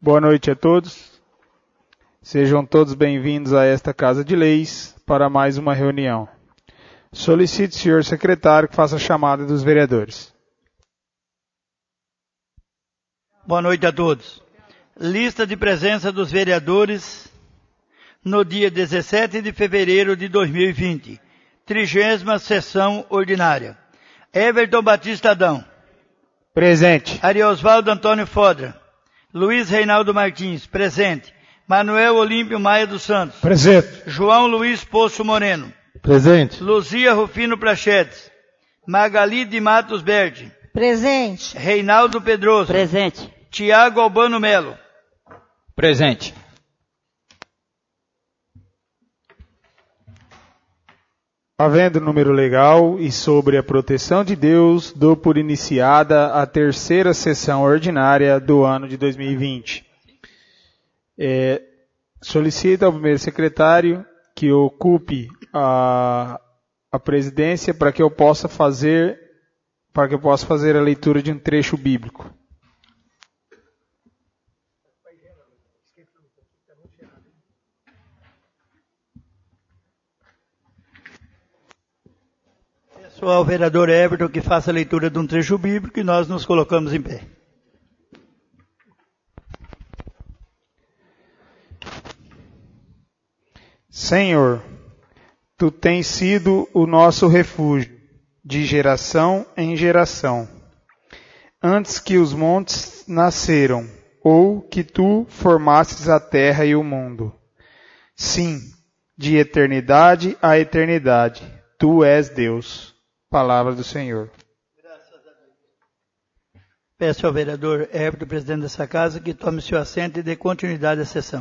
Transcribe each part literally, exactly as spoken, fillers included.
Boa noite a todos. Sejam todos bem-vindos a esta Casa de Leis para mais uma reunião. Solicito o senhor secretário que faça a chamada dos vereadores. Boa noite a todos. Lista de presença dos vereadores no dia dezessete de fevereiro de dois mil e vinte. Trigésima sessão ordinária. Everton Batista Adão. Presente. Ariosvaldo Antônio Fodra. Luiz Reinaldo Martins. Presente. Manuel Olímpio Maia dos Santos. Presente. João Luiz Poço Moreno. Presente. Luzia Rufino Prachedes. Magali de Matos Berti. Presente. Reinaldo Pedroso. Presente. Tiago Albano Melo. Presente. Havendo número legal e sobre a proteção de Deus, dou por iniciada a terceira sessão ordinária do ano de dois mil e vinte. É, solicito ao primeiro secretário que ocupe a, a presidência para que eu possa fazer, para que eu possa fazer a leitura de um trecho bíblico. Peço ao vereador Everton que faça a leitura de um trecho bíblico e nós nos colocamos em pé. Senhor, Tu tens sido o nosso refúgio, de geração em geração. Antes que os montes nasceram, ou que Tu formasses a terra e o mundo. Sim, de eternidade a eternidade, Tu és Deus. Palavra do Senhor. Graças a Deus. Peço ao vereador Everton, presidente dessa casa, que tome seu assento e dê continuidade à sessão.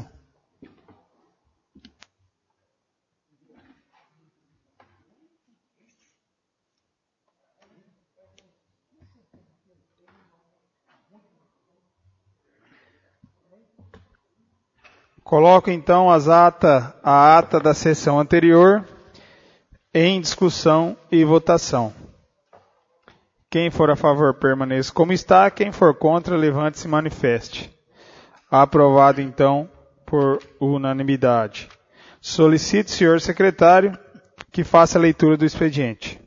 Coloco então as ata, a ata da sessão anterior em discussão e votação. Quem for a favor, permaneça como está. Quem for contra, levante-se e manifeste. Aprovado, então, por unanimidade. Solicito, senhor secretário, que faça a leitura do expediente.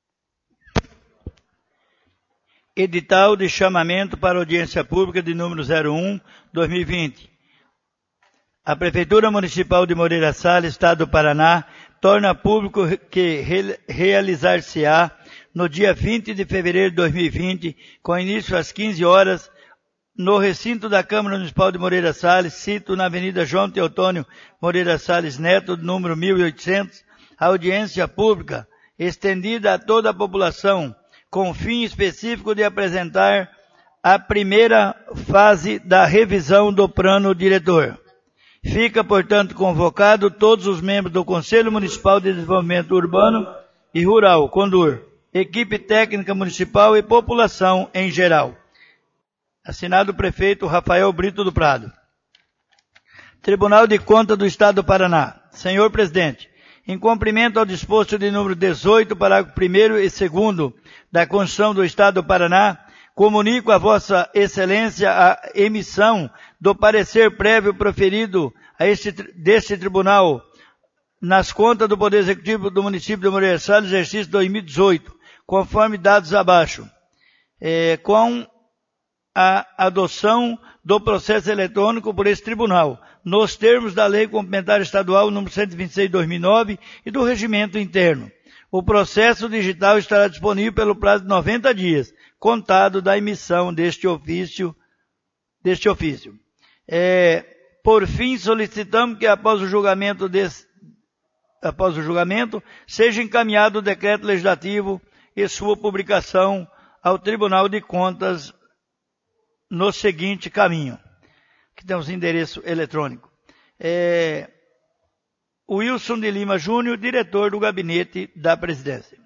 Edital de chamamento para audiência pública de número zero um, dois mil e vinte. A Prefeitura Municipal de Moreira Salles, Estado do Paraná, torna público que realizar-se-á no dia vinte de fevereiro de dois mil e vinte, com início às quinze horas, no recinto da Câmara Municipal de Moreira Salles, sito na Avenida João Teotônio Moreira Salles Neto, número mil e oitocentos, a audiência pública estendida a toda a população, com fim específico de apresentar a primeira fase da revisão do plano diretor. Fica, portanto, convocado todos os membros do Conselho Municipal de Desenvolvimento Urbano e Rural, CONDUR, equipe técnica municipal e população em geral. Assinado o prefeito Rafael Brito do Prado. Tribunal de Contas do Estado do Paraná. Senhor presidente, em cumprimento ao disposto de número dezoito, parágrafo primeiro e segundo da Constituição do Estado do Paraná, comunico a Vossa Excelência a emissão do parecer prévio proferido a este, deste tribunal nas contas do Poder Executivo do município de Moreira Salles, exercício dois mil e dezoito, conforme dados abaixo, é, com a adoção do processo eletrônico por esse tribunal, nos termos da Lei Complementar Estadual número cento e vinte e seis de dois mil e nove e do regimento interno. O processo digital estará disponível pelo prazo de noventa dias, contado da emissão deste ofício, deste ofício. É, por fim, solicitamos que após o julgamento desse, após o julgamento, seja encaminhado o decreto legislativo e sua publicação ao Tribunal de Contas no seguinte caminho, que temos endereço eletrônico. É, Wilson de Lima Júnior, diretor do gabinete da presidência.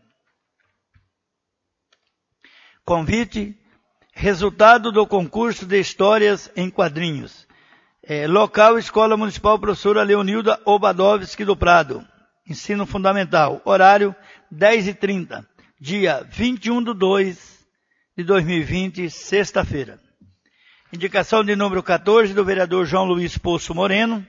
Convite, resultado do concurso de histórias em quadrinhos. É, local, Escola Municipal Professora Leonilda Obadovski do Prado. Ensino Fundamental. Horário, dez e trinta. Dia vinte e um de dois de dois mil e vinte, sexta-feira. Indicação de número quatorze do vereador João Luiz Poço Moreno.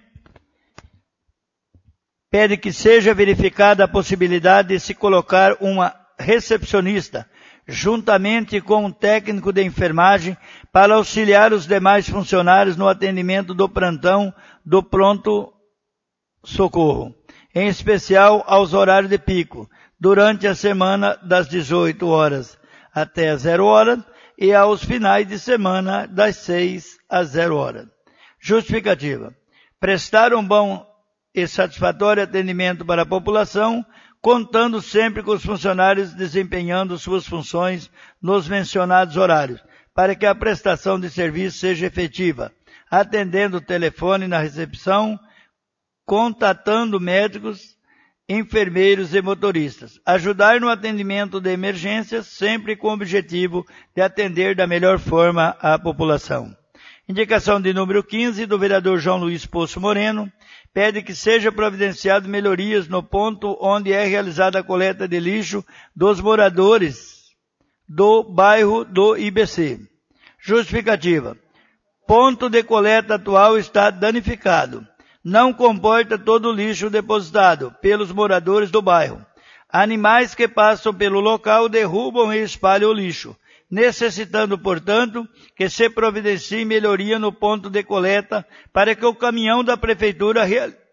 Pede que seja verificada a possibilidade de se colocar uma recepcionista, juntamente com um técnico de enfermagem, para auxiliar os demais funcionários no atendimento do plantão do pronto-socorro, em especial aos horários de pico, durante a semana das dezoito horas até zero hora e aos finais de semana das seis às zero hora. Justificativa. Prestar um bom e satisfatório atendimento para a população, contando sempre com os funcionários desempenhando suas funções nos mencionados horários, para que a prestação de serviço seja efetiva, atendendo o telefone na recepção, contatando médicos, enfermeiros e motoristas. Ajudar no atendimento de emergências, sempre com o objetivo de atender da melhor forma a população. Indicação de número quinze do vereador João Luiz Poço Moreno. Pede que seja providenciado melhorias no ponto onde é realizada a coleta de lixo dos moradores do bairro do I B C. Justificativa. Ponto de coleta atual está danificado. Não comporta todo o lixo depositado pelos moradores do bairro. Animais que passam pelo local derrubam e espalham o lixo, necessitando, portanto, que se providencie melhoria no ponto de coleta para que o caminhão da prefeitura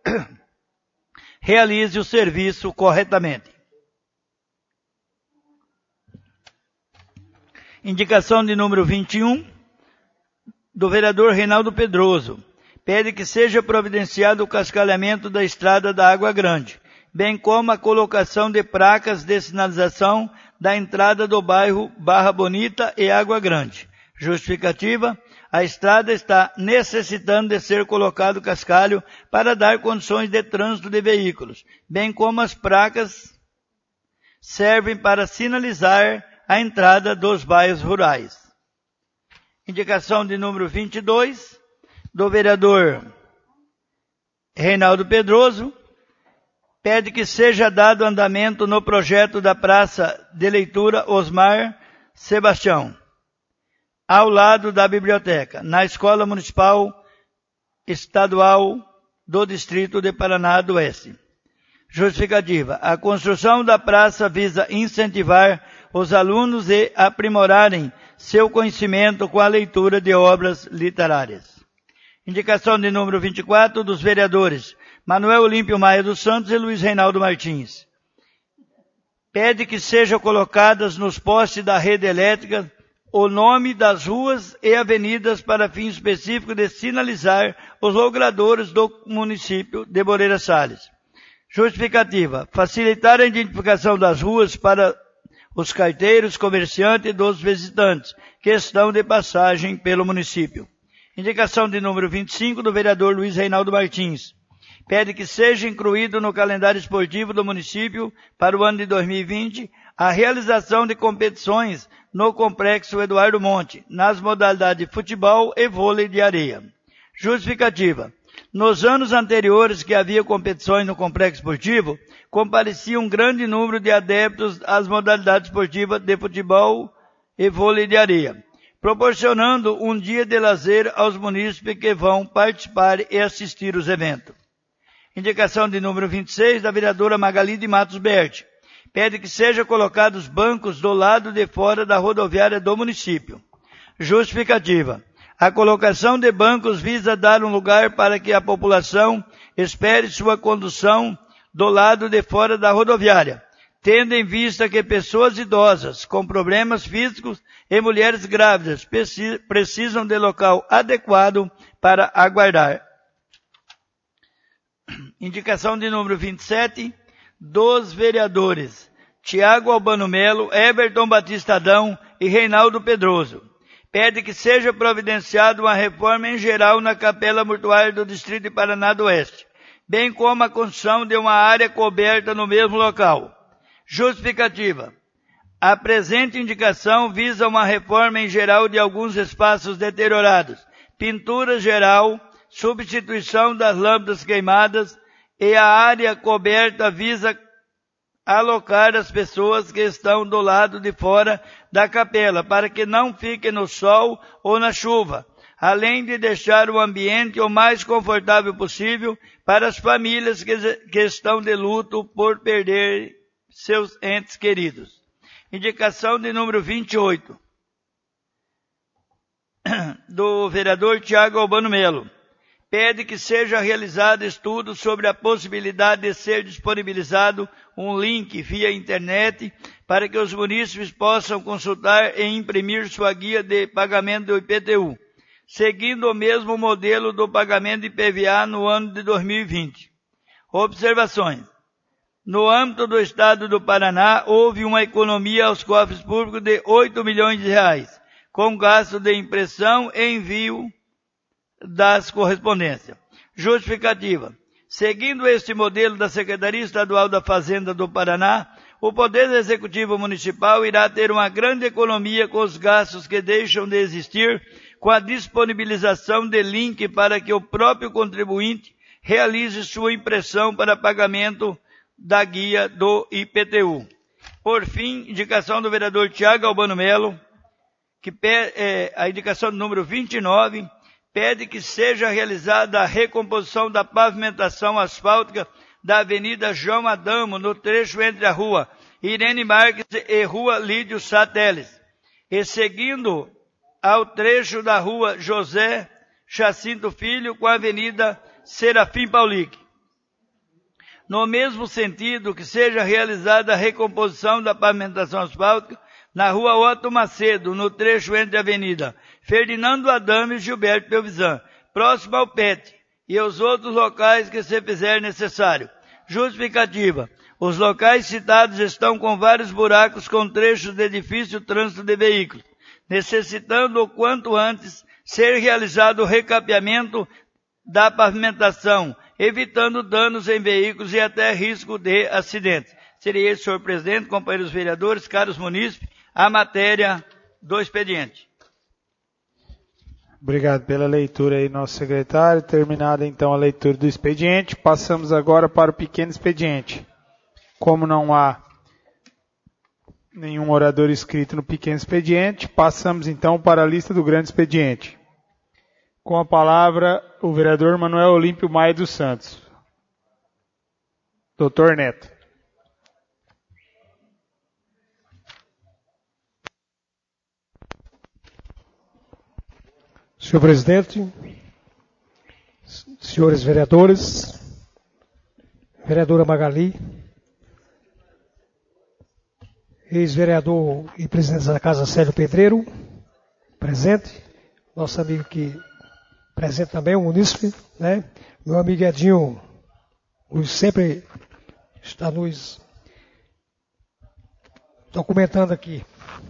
realize o serviço corretamente. Indicação de número vinte e um, do vereador Reinaldo Pedroso. Pede que seja providenciado o cascalhamento da estrada da Água Grande, bem como a colocação de placas de sinalização da entrada do bairro Barra Bonita e Água Grande. Justificativa: a estrada está necessitando de ser colocado cascalho para dar condições de trânsito de veículos, bem como as placas servem para sinalizar a entrada dos bairros rurais. Indicação de número vinte e dois, do vereador Reinaldo Pedroso. Pede que seja dado andamento no projeto da Praça de Leitura Osmar Sebastião, ao lado da biblioteca, na Escola Municipal Estadual do Distrito de Paraná do Oeste. Justificativa: a construção da praça visa incentivar os alunos e aprimorarem seu conhecimento com a leitura de obras literárias. Indicação de número vinte e quatro dos vereadores Manuel Olímpio Maia dos Santos e Luiz Reinaldo Martins. Pede que sejam colocadas nos postes da rede elétrica o nome das ruas e avenidas para fim específico de sinalizar os logradouros do município de Moreira Salles. Justificativa: facilitar a identificação das ruas para os carteiros, comerciantes e dos visitantes que estão de passagem pelo município. Indicação de número vinte e cinco do vereador Luiz Reinaldo Martins. Pede que seja incluído no calendário esportivo do município para o ano de dois mil e vinte a realização de competições no Complexo Eduardo Monte, nas modalidades de futebol e vôlei de areia. Justificativa: nos anos anteriores que havia competições no Complexo Esportivo, comparecia um grande número de adeptos às modalidades esportivas de futebol e vôlei de areia, proporcionando um dia de lazer aos munícipes que vão participar e assistir os eventos. Indicação de número vinte e seis da vereadora Magali de Matos Berti. Pede que sejam colocados bancos do lado de fora da rodoviária do município. Justificativa: a colocação de bancos visa dar um lugar para que a população espere sua condução do lado de fora da rodoviária, tendo em vista que pessoas idosas com problemas físicos e mulheres grávidas precisam de local adequado para aguardar. Indicação de número vinte e sete dos vereadores Tiago Albano Melo, Everton Batista Adão e Reinaldo Pedroso. Pede que seja providenciada uma reforma em geral na capela mortuária do Distrito de Paraná do Oeste, bem como a construção de uma área coberta no mesmo local. Justificativa: a presente indicação visa uma reforma em geral de alguns espaços deteriorados, pintura geral, substituição das lâmpadas queimadas, e a área coberta visa alocar as pessoas que estão do lado de fora da capela, para que não fiquem no sol ou na chuva, além de deixar o ambiente o mais confortável possível para as famílias que, que estão de luto por perder seus entes queridos. Indicação de número vinte e oito, do vereador Tiago Albano Melo. Pede que seja realizado estudo sobre a possibilidade de ser disponibilizado um link via internet para que os munícipes possam consultar e imprimir sua guia de pagamento do I P T U, seguindo o mesmo modelo do pagamento de I P V A no ano de dois mil e vinte. Observações. No âmbito do Estado do Paraná, houve uma economia aos cofres públicos de oito milhões de reais, com gasto de impressão e envio das correspondências. Justificativa. Seguindo este modelo da Secretaria Estadual da Fazenda do Paraná, o Poder Executivo Municipal irá ter uma grande economia com os gastos que deixam de existir, com a disponibilização de link para que o próprio contribuinte realize sua impressão para pagamento da guia do I P T U. Por fim, indicação do vereador Tiago Albano Melo, que é a indicação do número vinte e nove, pede que seja realizada a recomposição da pavimentação asfáltica da Avenida João Adamo, no trecho entre a Rua Irene Marques e Rua Lídio Sateles, e seguindo ao trecho da Rua José Jacinto Filho com a Avenida Serafim Paulique. No mesmo sentido, que seja realizada a recomposição da pavimentação asfáltica na Rua Otto Macedo, no trecho entre a Avenida Ferdinando Adame e Gilberto Pelvisan, próximo ao P E T, e os outros locais que se fizer necessário. Justificativa. Os locais citados estão com vários buracos com trechos de difícil trânsito de veículos, necessitando o quanto antes ser realizado o recapeamento da pavimentação, evitando danos em veículos e até risco de acidentes. Seria esse, senhor presidente, companheiros vereadores, caros munícipes, a matéria do expediente. Obrigado pela leitura aí, nosso secretário. Terminada então a leitura do expediente, passamos agora para o pequeno expediente. Como não há nenhum orador inscrito no pequeno expediente, passamos então para a lista do grande expediente. Com a palavra, o vereador Manuel Olímpio Maia dos Santos. Doutor Neto. Senhor presidente, senhores vereadores, vereadora Magali, ex-vereador e presidente da Casa Célio Pedreiro, presente, nosso amigo aqui presente também, o munícipe, né? Meu amigo Edinho, Luiz sempre está nos documentando aqui.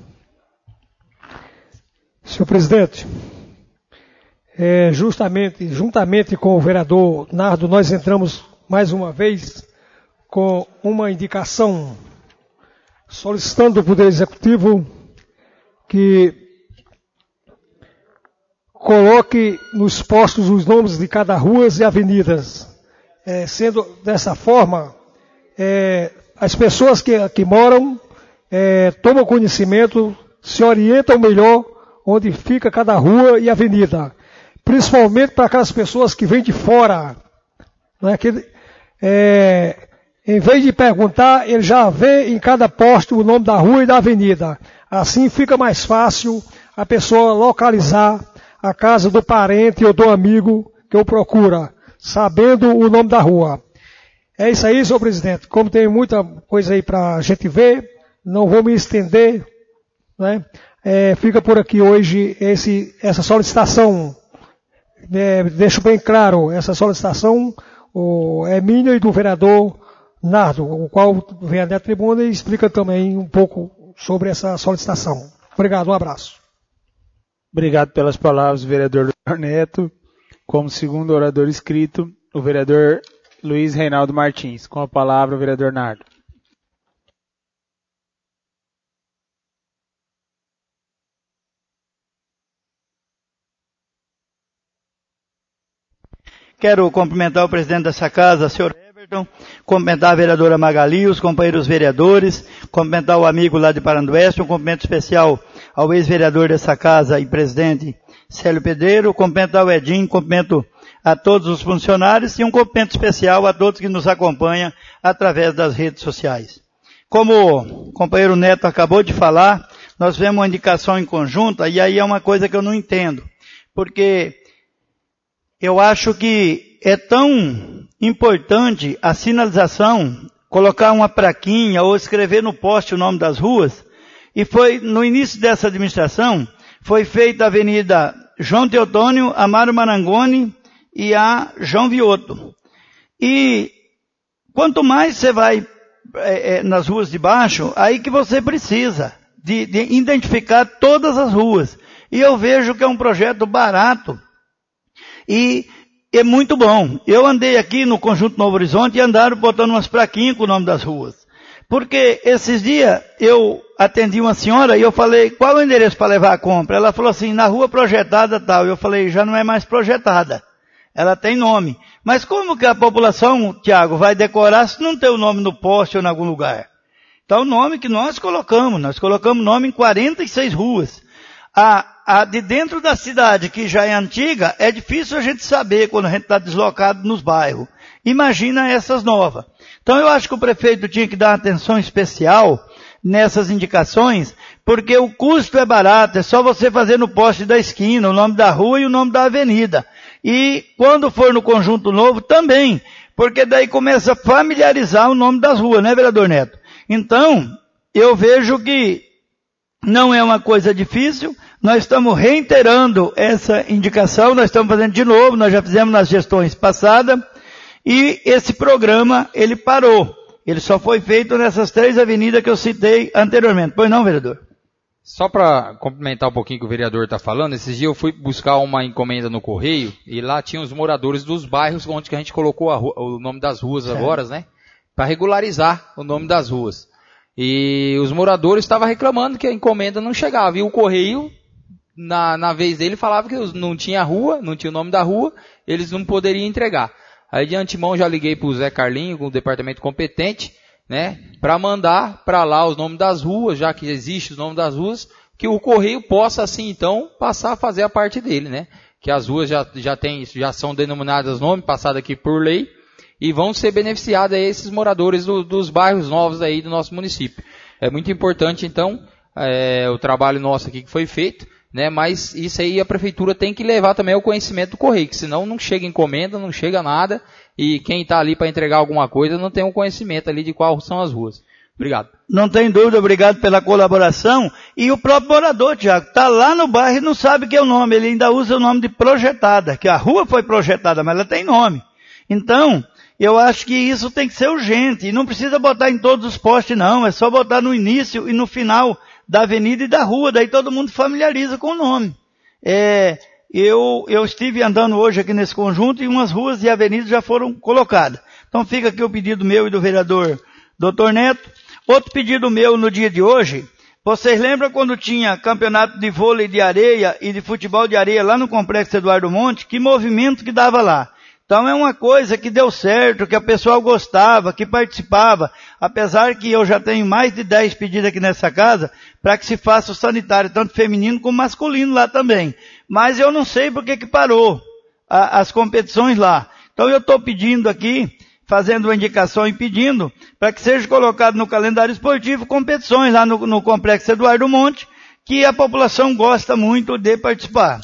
Senhor presidente, é, justamente, juntamente com o vereador Nardo, nós entramos mais uma vez com uma indicação solicitando do Poder Executivo que coloque nos postos os nomes de cada ruas e avenidas. É, sendo dessa forma, é, as pessoas que, que moram é, tomam conhecimento, se orientam melhor onde fica cada rua e avenida. Principalmente para aquelas pessoas que vêm de fora. Né, que, é, em vez de perguntar, ele já vê em cada posto o nome da rua e da avenida. Assim fica mais fácil a pessoa localizar a casa do parente ou do amigo que eu procura, sabendo o nome da rua. É isso aí, senhor presidente. Como tem muita coisa aí para a gente ver, não vou me estender, né? É, fica por aqui hoje esse, essa solicitação. É, deixo bem claro, essa solicitação o, é minha e do vereador Nardo, o qual vem à tribuna e explica também um pouco sobre essa solicitação. Obrigado, um abraço. Obrigado pelas palavras, vereador Neto. Como segundo orador inscrito, o vereador Luiz Reinaldo Martins. Com a palavra, o vereador Nardo. Quero cumprimentar o presidente dessa casa, senhor Everton, cumprimentar a vereadora Magali, os companheiros vereadores, cumprimentar o amigo lá de Parandueste, um cumprimento especial ao ex-vereador dessa casa e presidente, Célio Pedreiro, cumprimento ao Edinho, cumprimento a todos os funcionários e um cumprimento especial a todos que nos acompanham através das redes sociais. Como o companheiro Neto acabou de falar, nós vemos uma indicação em conjunta e aí é uma coisa que eu não entendo, porque eu acho que é tão importante a sinalização, colocar uma plaquinha ou escrever no poste o nome das ruas, e foi no início dessa administração, foi feita a Avenida João Teotônio, Amaro Marangoni e a João Vioto. E quanto mais você vai é, é, nas ruas de baixo, aí que você precisa de, de identificar todas as ruas. E eu vejo que é um projeto barato e é muito bom. Eu andei aqui no Conjunto Novo Horizonte e andaram botando umas plaquinhas com o nome das ruas. Porque esses dias eu atendi uma senhora e eu falei, qual é o endereço para levar a compra? Ela falou assim, na rua projetada tal. Eu falei, já não é mais projetada. Ela tem nome. Mas como que a população, Tiago, vai decorar se não tem o nome no poste ou em algum lugar? Então o nome que nós colocamos, nós colocamos nome em quarenta e seis ruas. A, a de dentro da cidade, que já é antiga, é difícil a gente saber quando a gente está deslocado nos bairros. Imagina essas novas. Então eu acho que o prefeito tinha que dar atenção especial nessas indicações, porque o custo é barato, é só você fazer no poste da esquina, o nome da rua e o nome da avenida. E quando for no Conjunto Novo também, porque daí começa a familiarizar o nome das ruas, né, vereador Neto? Então, eu vejo que não é uma coisa difícil, nós estamos reiterando essa indicação, nós estamos fazendo de novo, nós já fizemos nas gestões passadas, e esse programa, ele parou. Ele só foi feito nessas três avenidas que eu citei anteriormente. Pois não, vereador? Só para complementar um pouquinho o que o vereador está falando, esses dias eu fui buscar uma encomenda no correio, e lá tinha os moradores dos bairros onde que a gente colocou a rua, o nome das ruas é. agora, né? Para regularizar o nome das ruas. E os moradores estavam reclamando que a encomenda não chegava. E o correio, na, na vez dele, falava que não tinha rua, não tinha o nome da rua, eles não poderiam entregar. Aí de antemão já liguei para o Zé Carlinho, com o departamento competente, né, para mandar para lá os nomes das ruas, já que existe os nomes das ruas, que o correio possa assim então passar a fazer a parte dele, né? Que as ruas já, já, tem, já são denominadas nome, passado aqui por lei, e vão ser beneficiados aí esses moradores do, dos bairros novos aí do nosso município. É muito importante então é, o trabalho nosso aqui que foi feito, né? Mas isso aí a prefeitura tem que levar também ao conhecimento do correio, que senão não chega encomenda, não chega nada, e quem está ali para entregar alguma coisa não tem um conhecimento ali de quais são as ruas. Obrigado. Não tem dúvida, obrigado pela colaboração. E o próprio morador, Tiago, está lá no bairro e não sabe que é o nome, ele ainda usa o nome de projetada, que a rua foi projetada, mas ela tem nome. Então, eu acho que isso tem que ser urgente, e não precisa botar em todos os postes não, é só botar no início e no final da avenida e da rua, daí todo mundo familiariza com o nome. É, eu, eu estive andando hoje aqui nesse conjunto e umas ruas e avenidas já foram colocadas. Então fica aqui o pedido meu e do vereador doutor Neto. Outro pedido meu no dia de hoje, vocês lembram quando tinha campeonato de vôlei de areia e de futebol de areia lá no Complexo Eduardo Monte? Que movimento que dava lá. Então é uma coisa que deu certo, que a pessoa gostava, que participava, apesar que eu já tenho mais de dez pedidos aqui nessa casa, para que se faça o sanitário, tanto feminino como masculino lá também. Mas eu não sei por que que parou a, as competições lá. Então eu estou pedindo aqui, fazendo uma indicação e pedindo, para que seja colocado no calendário esportivo competições lá no, no Complexo Eduardo Monte, que a população gosta muito de participar.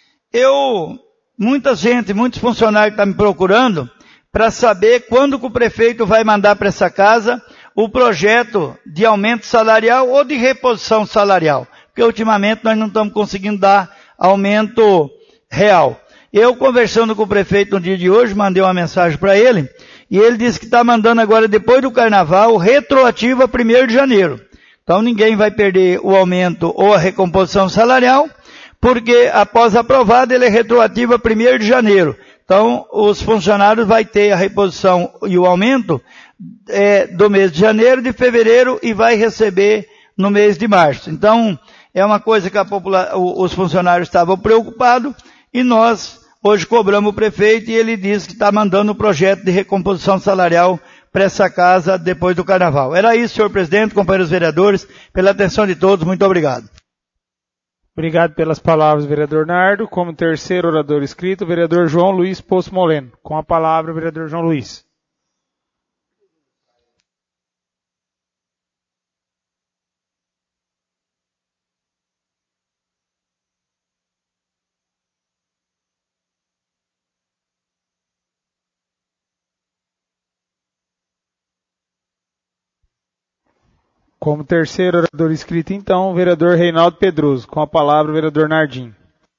Eu... Muita gente, muitos funcionários estão me procurando para saber quando que o prefeito vai mandar para essa casa o projeto de aumento salarial ou de reposição salarial. Porque ultimamente nós não estamos conseguindo dar aumento real. Eu conversando com o prefeito no dia de hoje, mandei uma mensagem para ele, e ele disse que está mandando agora depois do carnaval, retroativo a primeiro de janeiro. Então ninguém vai perder o aumento ou a recomposição salarial, porque após aprovado ele é retroativo a primeiro de janeiro. Então os funcionários vão ter a reposição e o aumento é, do mês de janeiro, de fevereiro e vai receber no mês de março. Então é uma coisa que a popula- os funcionários estavam preocupados e nós hoje cobramos o prefeito e ele disse que está mandando o projeto de recomposição salarial para essa casa depois do carnaval. Era isso, senhor presidente, companheiros vereadores, pela atenção de todos, muito obrigado. Obrigado pelas palavras, vereador Nardo. Como terceiro orador inscrito, o vereador João Luiz Poço Moleno. Com a palavra, o vereador João Luiz. Como terceiro orador inscrito, então, o vereador Reinaldo Pedroso. Com a palavra, o vereador Nardim.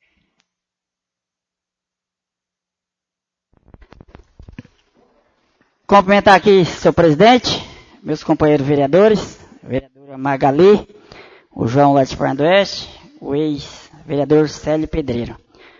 Cumprimentar aqui, senhor presidente, meus companheiros vereadores, a vereadora Magali, o João lá de Fernando Oeste, o ex-vereador Célio Pedreiro.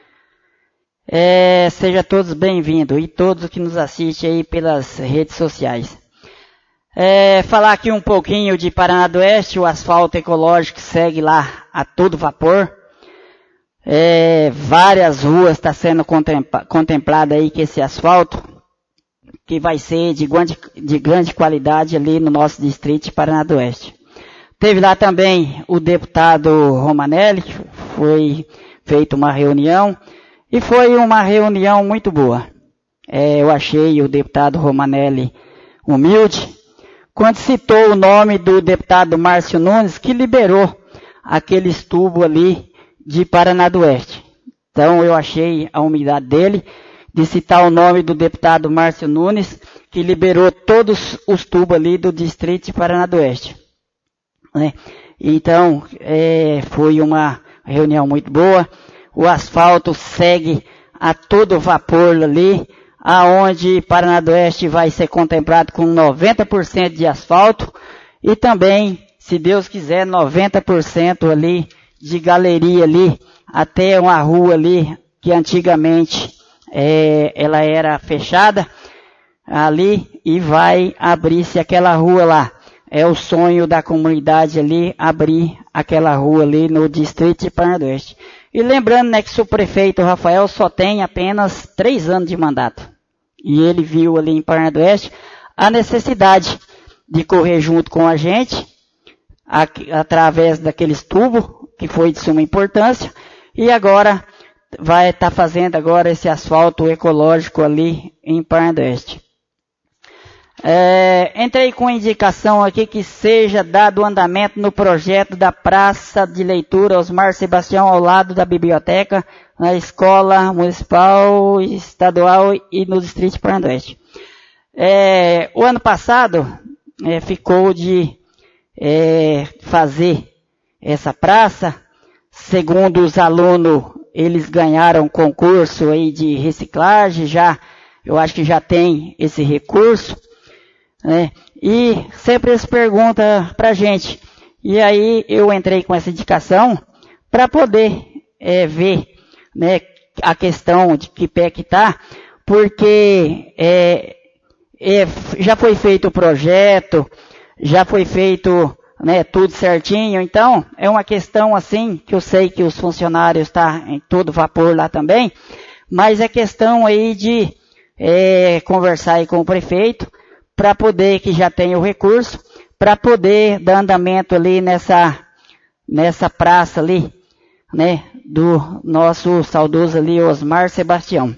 É, sejam todos bem-vindos e todos que nos assistem aí pelas redes sociais. É, falar aqui um pouquinho de Paraná do Oeste, o asfalto ecológico segue lá a todo vapor. É, várias ruas está sendo contempla, contemplada aí com esse asfalto, que vai ser de grande, de grande qualidade ali no nosso distrito de Paraná do Oeste. Teve lá também o deputado Romanelli, foi feita uma reunião, e foi uma reunião muito boa. É, eu achei o deputado Romanelli humilde, quando citou o nome do deputado Márcio Nunes, que liberou aqueles tubos ali de Paraná do Oeste. Então eu achei a humildade dele de citar o nome do deputado Márcio Nunes, que liberou todos os tubos ali do distrito de Paraná do Oeste. Né? Então é, foi uma reunião muito boa. O asfalto segue a todo vapor ali, aonde Paraná do Oeste vai ser contemplado com noventa por cento de asfalto e também, se Deus quiser, noventa por cento ali de galeria ali, até uma rua ali que antigamente é, ela era fechada ali e vai abrir-se aquela rua lá. É o sonho da comunidade ali, abrir aquela rua ali no distrito de Paraná do Oeste. E lembrando, né, que o prefeito Rafael só tem apenas três anos de mandato. E ele viu ali em Paraná do Oeste a necessidade de correr junto com a gente, a, através daqueles tubos, que foi de suma importância, e agora vai estar tá fazendo agora esse asfalto ecológico ali em Paraná do Oeste. É, entrei com indicação aqui que seja dado andamento no projeto da Praça de Leitura Osmar Sebastião ao lado da biblioteca, na Escola Municipal, Estadual e no Distrito de Paraná do Oeste. É, o ano passado é, ficou de é, fazer essa praça, segundo os alunos, eles ganharam concurso aí de reciclagem, já, eu acho que já tem esse recurso. Né? E sempre eles perguntam pra gente. E aí eu entrei com essa indicação para poder é, ver, né, a questão de que pé que tá, porque é, é, já foi feito o projeto, já foi feito, né, tudo certinho. Então é uma questão assim que eu sei que os funcionários estão tá em todo vapor lá também, mas é questão aí de é, conversar aí com o prefeito, para poder, que já tem o recurso, para poder dar andamento ali nessa, nessa praça ali, né, do nosso saudoso ali Osmar Sebastião.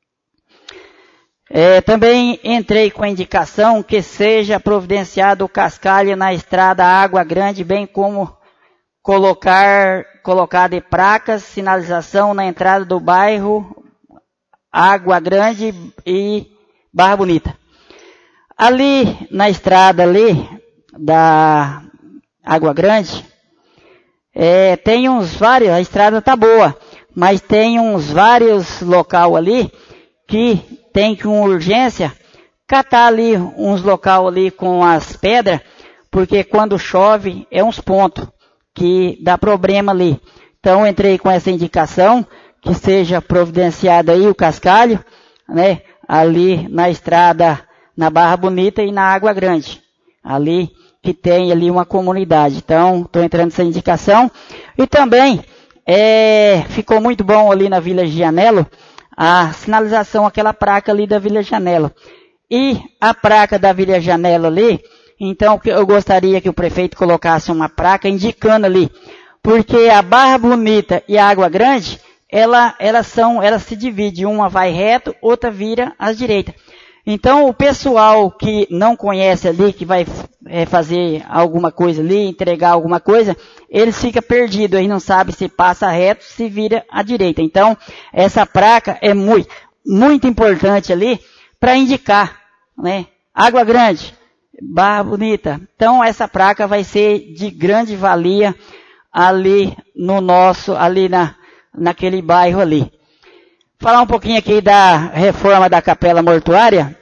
É, também entrei com a indicação que seja providenciado o cascalho na estrada Água Grande, bem como colocar, colocar de placas, sinalização na entrada do bairro Água Grande e Barra Bonita. Ali na estrada ali da Água Grande, é, tem uns vários, a estrada tá boa, mas tem uns vários local ali que tem com urgência catar ali uns local ali com as pedras, porque quando chove é uns pontos que dá problema ali. Então entrei com essa indicação que seja providenciado aí o cascalho, né, ali na estrada na Barra Bonita e na Água Grande, ali que tem ali uma comunidade. Então, estou entrando nessa indicação. E também, é, ficou muito bom ali na Vila Gianello, a sinalização, aquela placa ali da Vila Gianello. E a placa da Vila Gianello ali, então eu gostaria que o prefeito colocasse uma placa indicando ali, porque a Barra Bonita e a Água Grande, ela, elas são, elas se dividem, uma vai reto, outra vira à direita. Então, o pessoal que não conhece ali, que vai é, fazer alguma coisa ali, entregar alguma coisa, eles ficam perdidos, aí não sabe se passa reto, se vira à direita. Então, essa placa é muito, muito importante ali para indicar, né? Água Grande, Barra Bonita. Então, essa placa vai ser de grande valia ali no nosso, ali na, naquele bairro ali. Falar um pouquinho aqui da reforma da capela mortuária.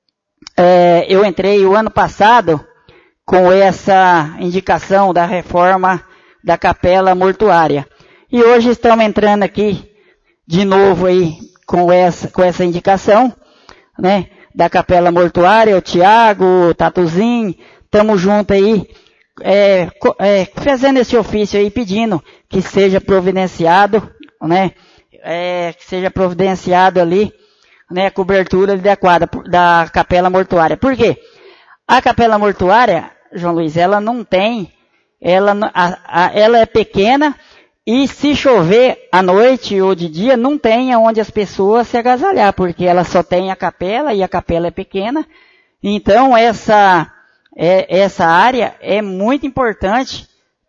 É, eu entrei o ano passado com essa indicação da reforma da capela mortuária. E hoje estamos entrando aqui de novo aí com essa, com essa indicação, né, da capela mortuária, o Tiago, o Tatuzinho, estamos juntos aí, é, é, fazendo esse ofício aí, pedindo que seja providenciado, né, É, que seja providenciado ali, né, a cobertura da quadra, da capela mortuária. Por quê? A capela mortuária, João Luiz, ela não tem, ela, a, a, ela é pequena e se chover à noite ou de dia, não tem onde as pessoas se agasalhar, porque ela só tem a capela e a capela é pequena. Então, essa, é, essa área é muito importante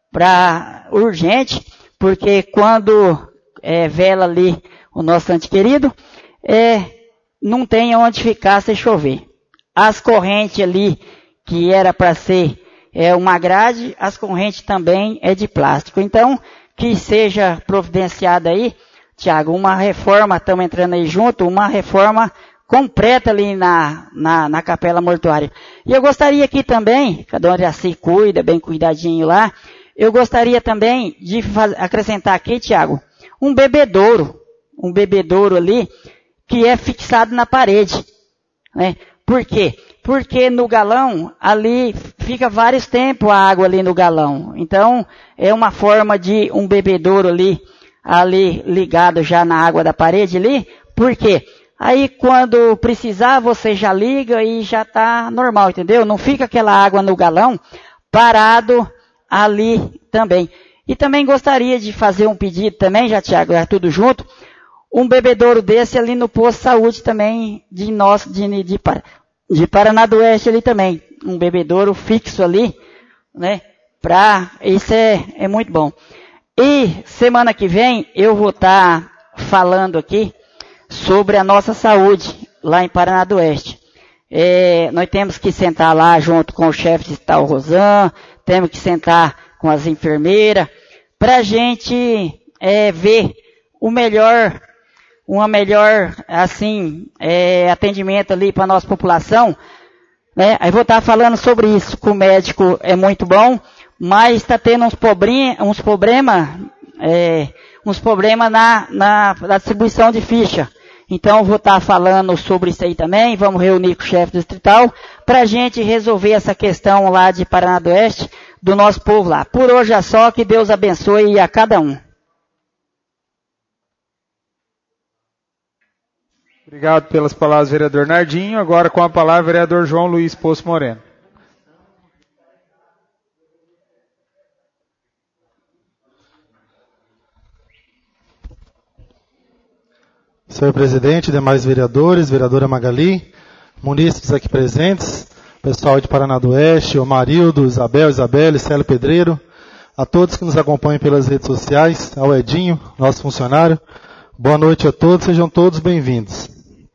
para urgente, porque quando É, vela ali o nosso ente querido, é, não tem onde ficar se chover. As correntes ali, que era para ser é, uma grade, as correntes também é de plástico. Então, que seja providenciada aí, Tiago, uma reforma, estamos entrando aí junto, uma reforma completa ali na, na, na capela mortuária. E eu gostaria aqui também, cada um já se cuida, bem cuidadinho lá, eu gostaria também de faz, acrescentar aqui, Tiago, um bebedouro, um bebedouro ali, que é fixado na parede, né? Por quê? Porque no galão, ali, fica vários tempos a água ali no galão. Então, é uma forma de um bebedouro ali, ali ligado já na água da parede ali. Por quê? Aí, quando precisar, você já liga e já está normal, entendeu? Não fica aquela água no galão parado ali também. E também gostaria de fazer um pedido também, já Tiago, é tudo junto, um bebedouro desse ali no posto de saúde também de nosso, de, de, de Paraná do Oeste ali também. Um bebedouro fixo ali, né? Pra, isso é, é muito bom. E semana que vem eu vou estar tá falando aqui sobre a nossa saúde lá em Paraná do Oeste. É, nós temos que sentar lá junto com o chefe de tal Rosan, temos que sentar com as enfermeiras, para a gente é, ver o melhor, uma melhor, assim, é, atendimento ali para a nossa população, né? Aí vou estar falando sobre isso, que o médico é muito bom, mas está tendo uns problemas, uns problemas, é, uns problemas na, na, na distribuição de ficha. Então, vou estar falando sobre isso aí também, vamos reunir com o chefe distrital, para a gente resolver essa questão lá de Paraná do Oeste, do nosso povo lá. Por hoje é só, que Deus abençoe a cada um. Obrigado pelas palavras, vereador Nardinho. Agora com a palavra, vereador João Luiz Poço Moreno. Senhor presidente, demais vereadores, vereadora Magali, munícipes aqui presentes, pessoal de Paraná do Oeste, o Marildo, Isabel, Isabelle, Célio Pedreiro, a todos que nos acompanham pelas redes sociais, ao Edinho, nosso funcionário, boa noite a todos, sejam todos bem-vindos.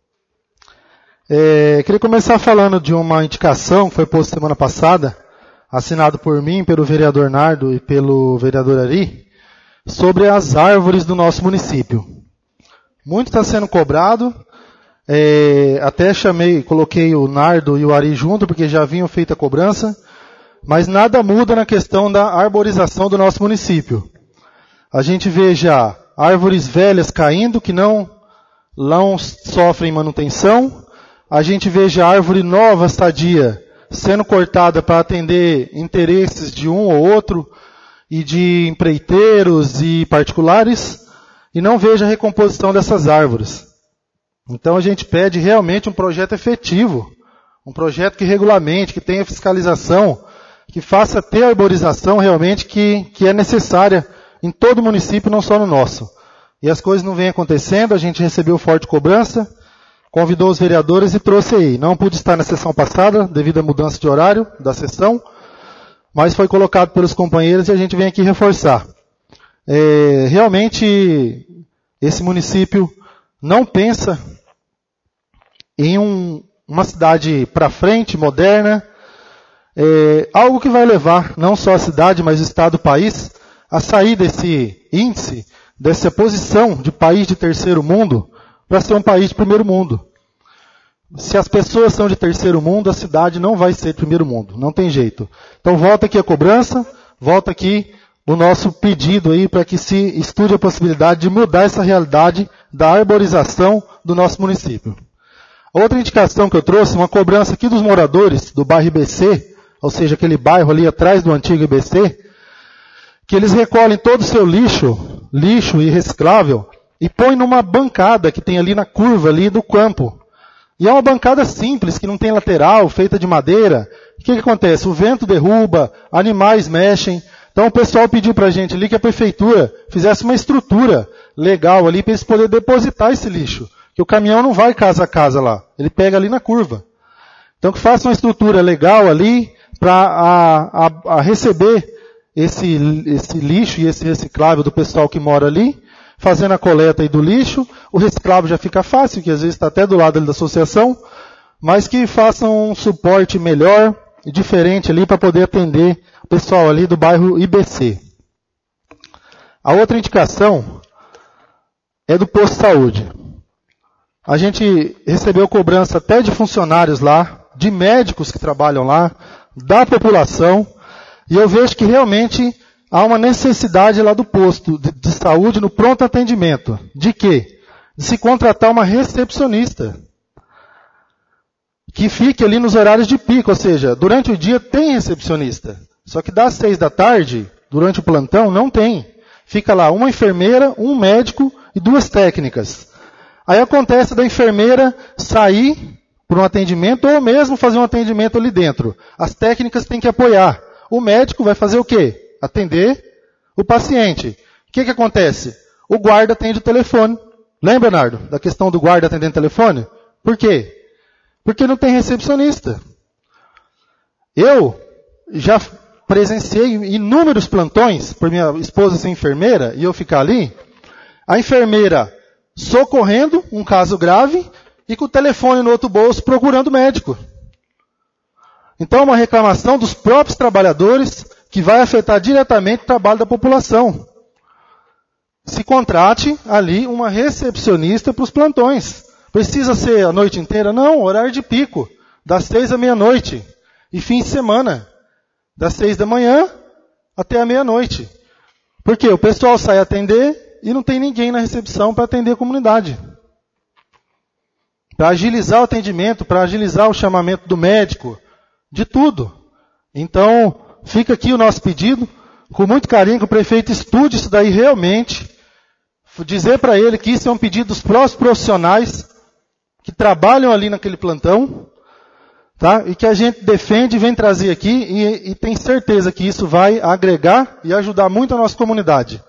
É, queria começar falando de uma indicação que foi posta semana passada, assinado por mim, pelo vereador Nardo e pelo vereador Ari, sobre as árvores do nosso município. Muito está sendo cobrado, é, até chamei, coloquei o Nardo e o Ari junto, porque já haviam feito a cobrança, mas nada muda na questão da arborização do nosso município. A gente vê já árvores velhas caindo, que não, não sofrem manutenção, a gente vê já árvore nova, sadia, sendo cortada para atender interesses de um ou outro, e de empreiteiros e particulares, e não vejo a recomposição dessas árvores. Então a gente pede realmente um projeto efetivo, um projeto que regulamente, que tenha fiscalização, que faça ter a arborização realmente que, que é necessária em todo o município, não só no nosso. E as coisas não vêm acontecendo, a gente recebeu forte cobrança, convidou os vereadores e trouxe aí. Não pude estar na sessão passada, devido à mudança de horário da sessão, mas foi colocado pelos companheiros e a gente vem aqui reforçar. É, realmente, esse município não pensa em um, uma cidade para frente, moderna, é, algo que vai levar não só a cidade, mas o estado, o país, a sair desse índice, dessa posição de país de terceiro mundo, para ser um país de primeiro mundo. Se as pessoas são de terceiro mundo, a cidade não vai ser de primeiro mundo, não tem jeito. Então volta aqui a cobrança, volta aqui o nosso pedido aí para que se estude a possibilidade de mudar essa realidade da arborização do nosso município. Outra indicação que eu trouxe, uma cobrança aqui dos moradores do bairro I B C, ou seja, aquele bairro ali atrás do antigo I B C, que eles recolhem todo o seu lixo, lixo e reciclável, e põem numa bancada que tem ali na curva ali do campo. E é uma bancada simples, que não tem lateral, feita de madeira. O que, que acontece? O vento derruba, animais mexem. Então o pessoal pediu para a gente ali que a prefeitura fizesse uma estrutura legal ali para eles poderem depositar esse lixo. Que o caminhão não vai casa a casa lá, ele pega ali na curva. Então que faça uma estrutura legal ali para a, a, a receber esse, esse lixo e esse reciclável do pessoal que mora ali, fazendo a coleta aí do lixo. O reciclável já fica fácil, que às vezes está até do lado ali da associação, mas que façam um suporte melhor e diferente ali para poder atender o pessoal ali do bairro I B C. A outra indicação é do posto de saúde. A gente recebeu cobrança até de funcionários lá, de médicos que trabalham lá, da população, e eu vejo que realmente há uma necessidade lá do posto de, de saúde no pronto atendimento. De quê? De se contratar uma recepcionista. Que fique ali nos horários de pico, ou seja, durante o dia tem recepcionista. Só que das seis da tarde, durante o plantão, não tem. Fica lá uma enfermeira, um médico e duas técnicas. Aí acontece da enfermeira sair para um atendimento ou mesmo fazer um atendimento ali dentro. As técnicas têm que apoiar. O médico vai fazer o quê? Atender o paciente. O que, que acontece? O guarda atende o telefone. Lembra, Bernardo, da questão do guarda atendendo o telefone? Por quê? Porque não tem recepcionista. Eu já presenciei inúmeros plantões, por minha esposa ser enfermeira, e eu ficar ali, a enfermeira socorrendo um caso grave e com o telefone no outro bolso procurando médico. Então é uma reclamação dos próprios trabalhadores que vai afetar diretamente o trabalho da população. Se contrate ali uma recepcionista para os plantões. Precisa ser a noite inteira? Não, horário de pico, das seis à meia-noite. E fim de semana, das seis da manhã até a meia-noite. Por quê? O pessoal sai atender e não tem ninguém na recepção para atender a comunidade. Para agilizar o atendimento, para agilizar o chamamento do médico, de tudo. Então, fica aqui o nosso pedido, com muito carinho, que o prefeito estude isso daí realmente, dizer para ele que isso é um pedido dos próprios profissionais que trabalham ali naquele plantão, tá? E que a gente defende e vem trazer aqui, e, e tem certeza que isso vai agregar e ajudar muito a nossa comunidade.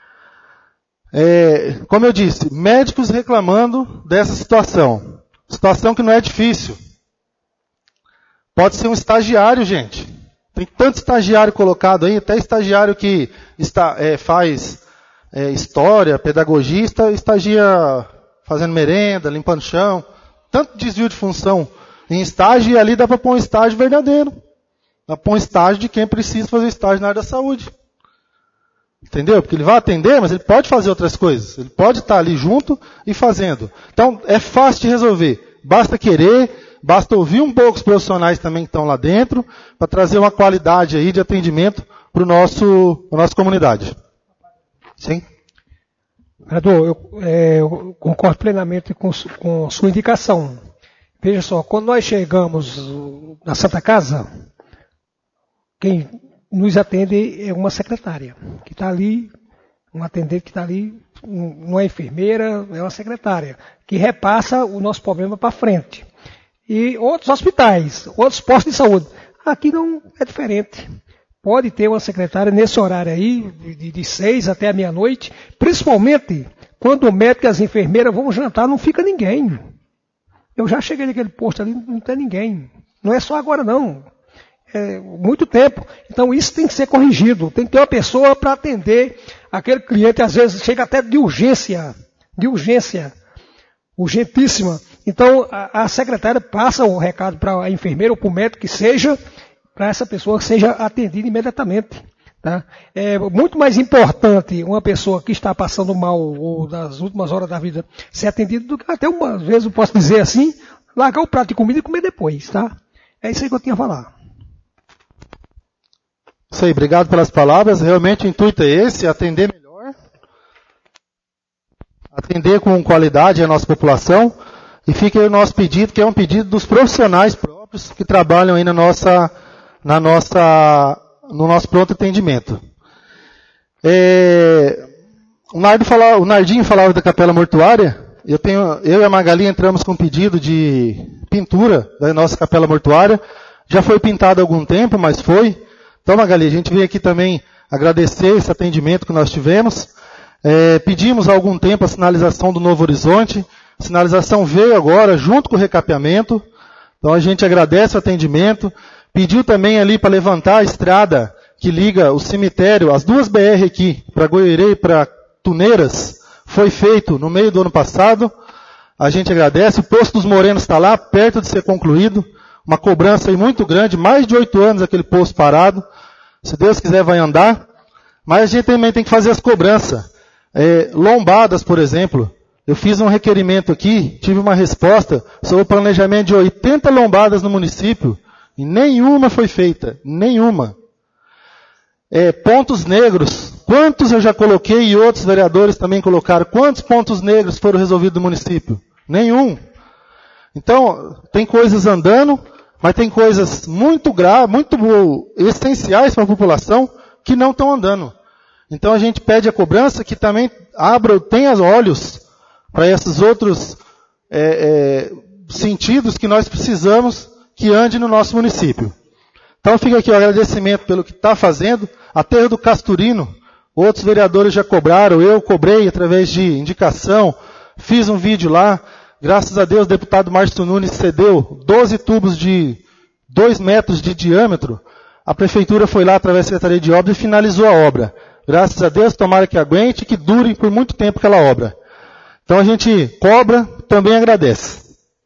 É, como eu disse, médicos reclamando dessa situação. Situação que não é difícil. Pode ser um estagiário, gente. Tem tanto estagiário colocado aí, até estagiário que está, é, faz é, história, pedagogia, estagia fazendo merenda, limpando chão. Tanto desvio de função em estágio, e ali dá para pôr um estágio verdadeiro. Dá para pôr um estágio de quem precisa fazer estágio na área da saúde. Entendeu? Porque ele vai atender, mas ele pode fazer outras coisas. Ele pode estar ali junto e fazendo. Então, é fácil de resolver. Basta querer, basta ouvir um pouco os profissionais também que estão lá dentro, para trazer uma qualidade aí de atendimento para o nosso, a nossa comunidade. Sim? Vereador, eu, é, eu concordo plenamente com, com sua indicação. Veja só, quando nós chegamos na Santa Casa, quem nos atende é uma secretária, que está ali, um atendente que está ali, não é enfermeira, é uma secretária, que repassa o nosso problema para frente. E outros hospitais, outros postos de saúde. Aqui não é diferente. pode ter uma secretária nesse horário aí, de, de seis até a meia-noite, principalmente quando o médico e as enfermeiras vão jantar, não fica ninguém. Eu já cheguei naquele posto ali, não tem ninguém. Não é só agora não. É muito tempo. Então isso tem que ser corrigido. Tem que ter uma pessoa para atender aquele cliente, às vezes chega até de urgência, de urgência, urgentíssima. Então a, a secretária passa o recado para a enfermeira ou para o médico que seja, para essa pessoa que seja atendida imediatamente. Tá? É muito mais importante uma pessoa que está passando mal ou das últimas horas da vida ser atendida do que até uma vez eu posso dizer assim, largar o prato de comida e comer depois. Tá? É isso aí que eu tinha a falar. Isso aí, obrigado pelas palavras. Realmente o intuito é esse, atender melhor, atender com qualidade a nossa população. E fica aí o nosso pedido, que é um pedido dos profissionais próprios que trabalham aí na nossa, na nossa, no nosso pronto atendimento. É, o, Nardo fala, o Nardinho falava da capela mortuária. Eu, tenho, eu e a Magali entramos com um pedido de pintura da nossa capela mortuária. Já foi pintado há algum tempo, mas foi. Então, Magali, a gente veio aqui também agradecer esse atendimento que nós tivemos. É, pedimos há algum tempo a sinalização do Novo Horizonte. A sinalização veio agora, junto com o recapeamento. Então, a gente agradece o atendimento. Pediu também ali para levantar a estrada que liga o cemitério, as duas B R aqui, para Goiânia e para Tuneiras, foi feito no meio do ano passado. A gente agradece. O Poço dos Morenos está lá, perto de ser concluído. Uma cobrança aí muito grande, mais de oito anos aquele poço parado. Se Deus quiser vai andar. Mas a gente também tem que fazer as cobranças. É, lombadas, por exemplo. Eu fiz um requerimento aqui, tive uma resposta sobre o planejamento de oitenta lombadas no município. E nenhuma foi feita. Nenhuma. É, pontos negros. Quantos eu já coloquei e outros vereadores também colocaram? Quantos pontos negros foram resolvidos no município? Nenhum. Então, tem coisas andando, mas tem coisas muito graves, muito essenciais para a população que não estão andando. Então a gente pede a cobrança que também abra, tenha olhos para esses outros é, é, sentidos que nós precisamos que ande no nosso município. Então fica aqui o agradecimento pelo que está fazendo. Aterro do Casturino, outros vereadores já cobraram, eu cobrei através de indicação, fiz um vídeo lá. Graças a Deus, o deputado Márcio Nunes cedeu doze tubos de dois metros de diâmetro. A prefeitura foi lá através da Secretaria de Obras e finalizou a obra. Graças a Deus, tomara que aguente e que dure por muito tempo aquela obra. Então a gente cobra, também agradece.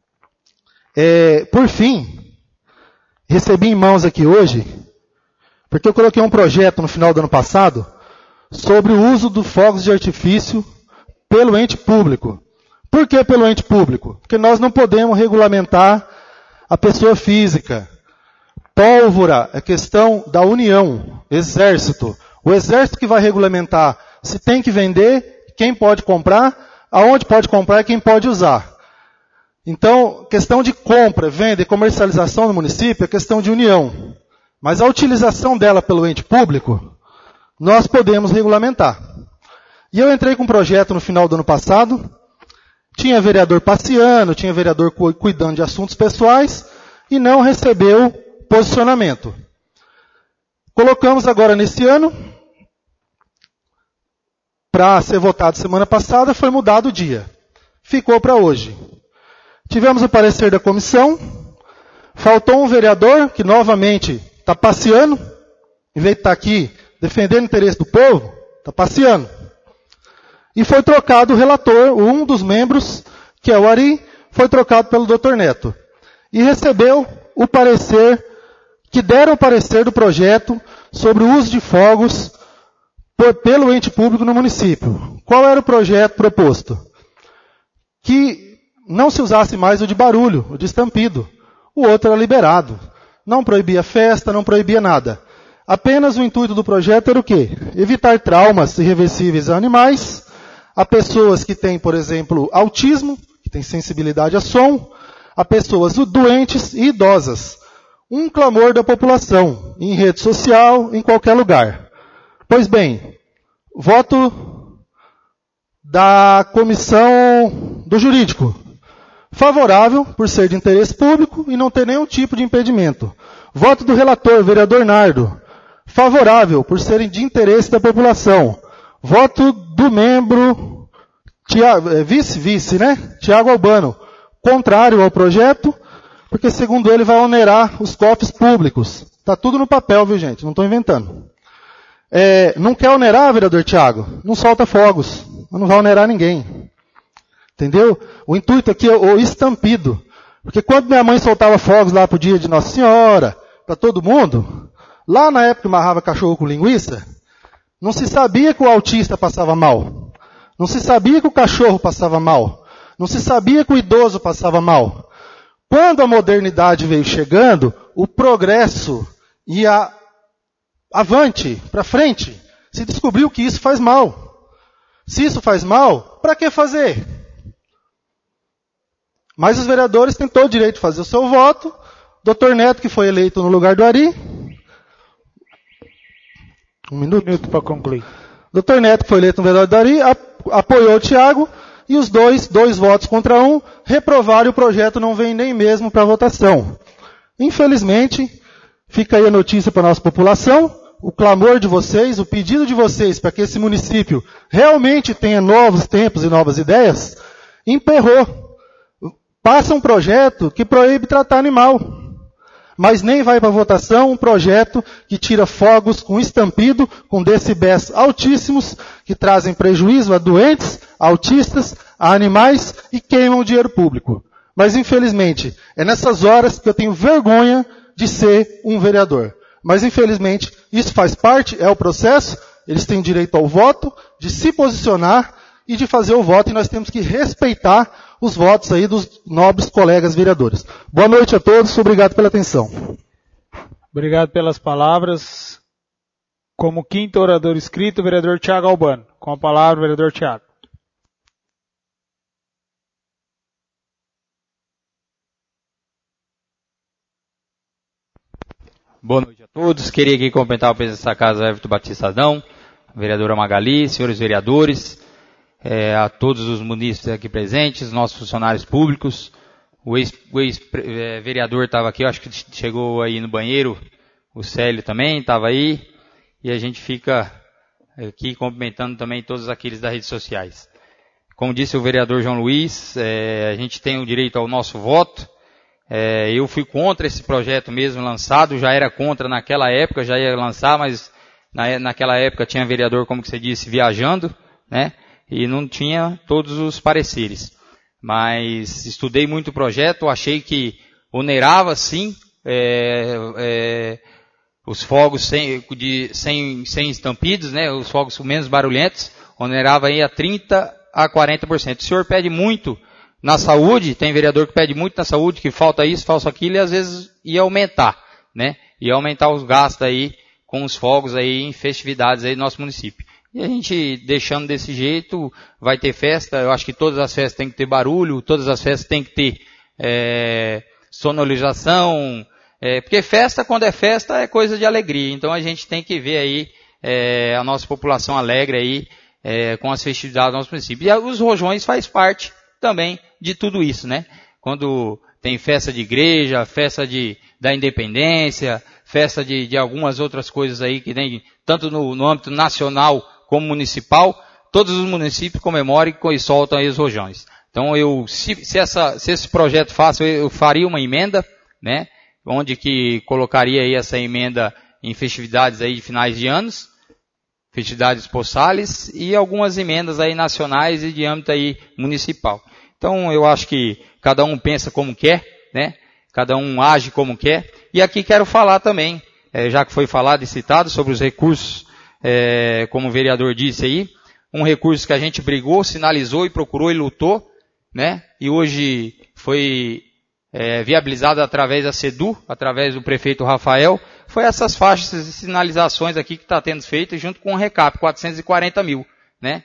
É, por fim, recebi em mãos aqui hoje, porque eu coloquei um projeto no final do ano passado, sobre o uso dos fogos de artifício pelo ente público. Por que pelo ente público? Porque nós não podemos regulamentar a pessoa física. Pólvora é questão da União, Exército. O Exército que vai regulamentar se tem que vender, quem pode comprar, aonde pode comprar e quem pode usar. Então, questão de compra, venda e comercialização no município é questão de União. Mas a utilização dela pelo ente público, nós podemos regulamentar. E eu entrei com um projeto no final do ano passado. Tinha vereador passeando, tinha vereador cuidando de assuntos pessoais e não recebeu posicionamento. Colocamos agora nesse ano, para ser votado semana passada, foi mudado o dia. Ficou para hoje. Tivemos o parecer da comissão, faltou um vereador que novamente está passeando, em vez de estar aqui defendendo o interesse do povo, está passeando. E foi trocado o relator, um dos membros, que é o Ari, foi trocado pelo doutor Neto. E recebeu o parecer, que deram o parecer do projeto sobre o uso de fogos por, pelo ente público no município. Qual era o projeto proposto? Que não se usasse mais o de barulho, o de estampido. O outro era liberado. Não proibia festa, não proibia nada. Apenas o intuito do projeto era o quê? Evitar traumas irreversíveis a animais, a pessoas que têm, por exemplo, autismo, que têm sensibilidade a som, a pessoas doentes e idosas. Um clamor da população, em rede social, em qualquer lugar. Pois bem, voto da comissão do jurídico. Favorável, por ser de interesse público e não ter nenhum tipo de impedimento. Voto do relator, vereador Nardo. Favorável, por serem de interesse da população. Voto do membro Tiago, é, vice-vice, né? Tiago Albano. Contrário ao projeto, porque segundo ele vai onerar os cofres públicos. Está tudo no papel, viu gente? Não estou inventando. É, não quer onerar, vereador Tiago? Não solta fogos. Não vai onerar ninguém. Entendeu? O intuito aqui é o estampido. Porque quando minha mãe soltava fogos lá pro dia de Nossa Senhora, para todo mundo, lá na época que amarrava cachorro com linguiça, não se sabia que o autista passava mal. Não se sabia que o cachorro passava mal. Não se sabia que o idoso passava mal. Quando a modernidade veio chegando, o progresso ia avante, para frente. Se descobriu que isso faz mal. Se isso faz mal, para que fazer? Mas os vereadores têm todo o direito de fazer o seu voto. doutor Neto, que foi eleito no lugar do Ari. Um minuto. Um minuto para concluir. doutor Neto, que foi eleito no lugar do Ari, apoiou o Tiago. E os dois, dois votos contra um, reprovaram e o projeto não vem nem mesmo para votação. Infelizmente, fica aí a notícia para a nossa população, o clamor de vocês, o pedido de vocês para que esse município realmente tenha novos tempos e novas ideias, emperrou. Passa um projeto que proíbe tratar animal, mas nem vai para votação um projeto que tira fogos com estampido, com decibéis altíssimos, que trazem prejuízo a doentes, a autistas, a animais e queimam o dinheiro público. Mas infelizmente, é nessas horas que eu tenho vergonha de ser um vereador. Mas infelizmente, isso faz parte, é o processo, eles têm direito ao voto, de se posicionar e de fazer o voto, e nós temos que respeitar os votos aí dos nobres colegas vereadores. Boa noite a todos, obrigado pela atenção. Obrigado pelas palavras. Como quinto orador inscrito, o vereador Tiago Albano. Com a palavra, o vereador Tiago. Boa noite a todos. Queria aqui cumprimentar o presidente dessa casa, Everton Batista Adão, a vereadora Magali, senhores vereadores, é, a todos os munícipes aqui presentes, nossos funcionários públicos. O ex-vereador estava aqui, eu acho que chegou aí no banheiro, o Célio também estava aí, e a gente fica aqui cumprimentando também todos aqueles das redes sociais. Como disse o vereador João Luiz, é, a gente tem o direito ao nosso voto. É, eu fui contra esse projeto mesmo lançado, já era contra naquela época, já ia lançar, mas na, naquela época tinha vereador, como que você disse, viajando, né? E não tinha todos os pareceres. Mas estudei muito o projeto, achei que onerava sim é, é, os fogos sem, de, sem, sem estampidos, né? Os fogos menos barulhentos, onerava aí a trinta a quarenta por cento. O senhor pede muito na saúde, tem vereador que pede muito na saúde, que falta isso, falta aquilo, e às vezes ia aumentar, né? Ia aumentar os gastos aí com os fogos aí em festividades aí do nosso município. E a gente deixando desse jeito, vai ter festa, eu acho que todas as festas têm que ter barulho, todas as festas têm que ter é, sonorização, é, porque festa, quando é festa, é coisa de alegria. Então a gente tem que ver aí é, a nossa população alegre aí é, com as festividades do nosso município. E os rojões faz parte também de tudo isso, né? Quando tem festa de igreja, festa de, da independência, festa de, de algumas outras coisas aí que tem, tanto no, no âmbito nacional como municipal, todos os municípios comemoram e soltam aí os rojões. Então eu, se, se, essa, se esse projeto fácil, eu faria uma emenda, né? Onde que colocaria aí essa emenda em festividades aí de finais de anos, festividades possales e algumas emendas aí nacionais e de âmbito aí municipal. Então eu acho que cada um pensa como quer, né? Cada um age como quer. E aqui quero falar também, é, já que foi falado e citado sobre os recursos, é, como o vereador disse aí, um recurso que a gente brigou, sinalizou e procurou e lutou, né? E hoje foi é, viabilizado através da SEDU, através do prefeito Rafael, foi essas faixas e sinalizações aqui que está tendo feito junto com o RECAP, quatrocentos e quarenta mil, né?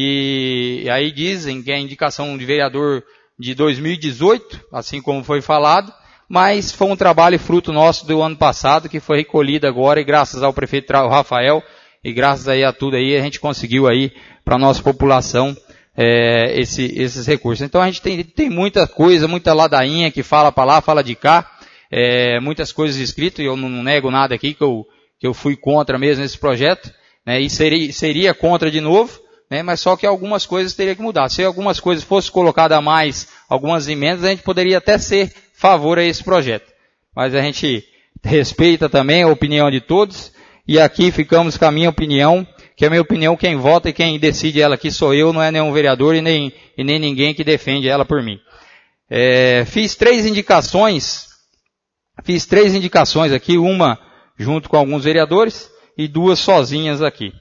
E aí dizem que é a indicação de vereador de dois mil e dezoito, assim como foi falado, mas foi um trabalho fruto nosso do ano passado, que foi recolhido agora, e graças ao prefeito Rafael, e graças aí a tudo aí, a gente conseguiu aí, para a nossa população, é, esse, esses recursos. Então a gente tem, tem muita coisa, muita ladainha que fala para lá, fala de cá, é, muitas coisas escritas, e eu não nego nada aqui que eu, que eu fui contra mesmo esse projeto, né, e seria, seria contra de novo, né, mas só que algumas coisas teria que mudar. Se algumas coisas fossem colocadas a mais, algumas emendas, a gente poderia até ser favor a esse projeto. Mas a gente respeita também a opinião de todos, e aqui ficamos com a minha opinião, que a minha opinião, quem vota e quem decide ela aqui sou eu, não é nenhum vereador e nem, e nem ninguém que defende ela por mim. É, fiz três indicações, fiz três indicações aqui, uma junto com alguns vereadores e duas sozinhas aqui.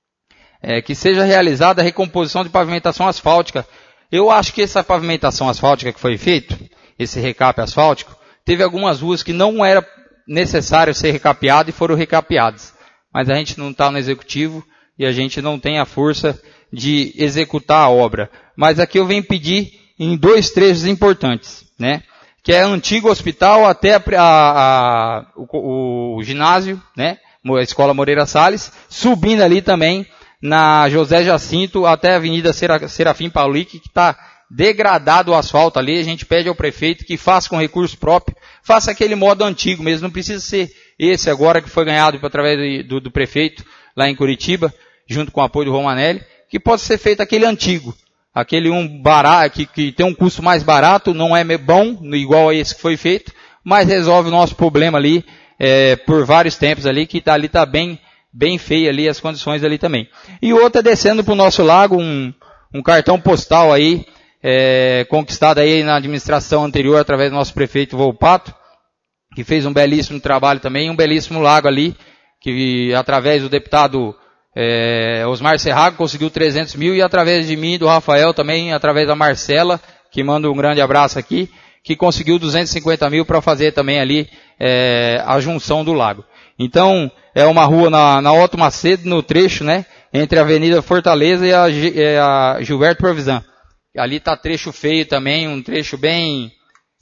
É, que seja realizada a recomposição de pavimentação asfáltica. Eu acho que essa pavimentação asfáltica que foi feita, esse recape asfáltico, teve algumas ruas que não era necessário ser recapeado e foram recapeadas. Mas a gente não está no executivo e a gente não tem a força de executar a obra. Mas aqui eu venho pedir em dois trechos importantes, né? Que é o antigo hospital até a, a, a, o, o ginásio, né? A Escola Moreira Salles, subindo ali também na José Jacinto até a Avenida Serafim Paulic, que está degradado o asfalto ali. A gente pede ao prefeito que faça com recurso próprio, faça aquele modo antigo mesmo, não precisa ser esse agora que foi ganhado através do, do prefeito lá em Curitiba, junto com o apoio do Romanelli, que pode ser feito aquele antigo, aquele um barato, que, que tem um custo mais barato, não é bom, igual a esse que foi feito, mas resolve o nosso problema ali, é, por vários tempos ali, que tá, ali está bem, bem feio ali as condições ali também. E outra descendo para o nosso lago, um, um cartão postal aí, é, conquistado aí na administração anterior através do nosso prefeito Volpato, que fez um belíssimo trabalho também, um belíssimo lago ali, que através do deputado é, Osmar Serrago conseguiu trezentos mil, e através de mim e do Rafael também, através da Marcela, que manda um grande abraço aqui, que conseguiu duzentos e cinquenta mil para fazer também ali é, a junção do lago. Então, é uma rua na, na Otto Macedo, no trecho, né, entre a Avenida Fortaleza e a, a Gilberto Provisan. Ali está trecho feio também, um trecho bem,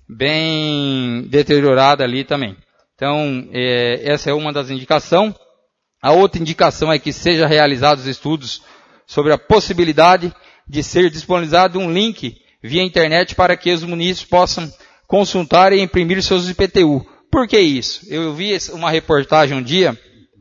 bem deteriorado ali também. Então, é, essa é uma das indicações. A outra indicação é que seja realizados estudos sobre a possibilidade de ser disponibilizado um link via internet para que os munícipes possam consultar e imprimir seus I P T U. Por que isso? Eu vi uma reportagem um dia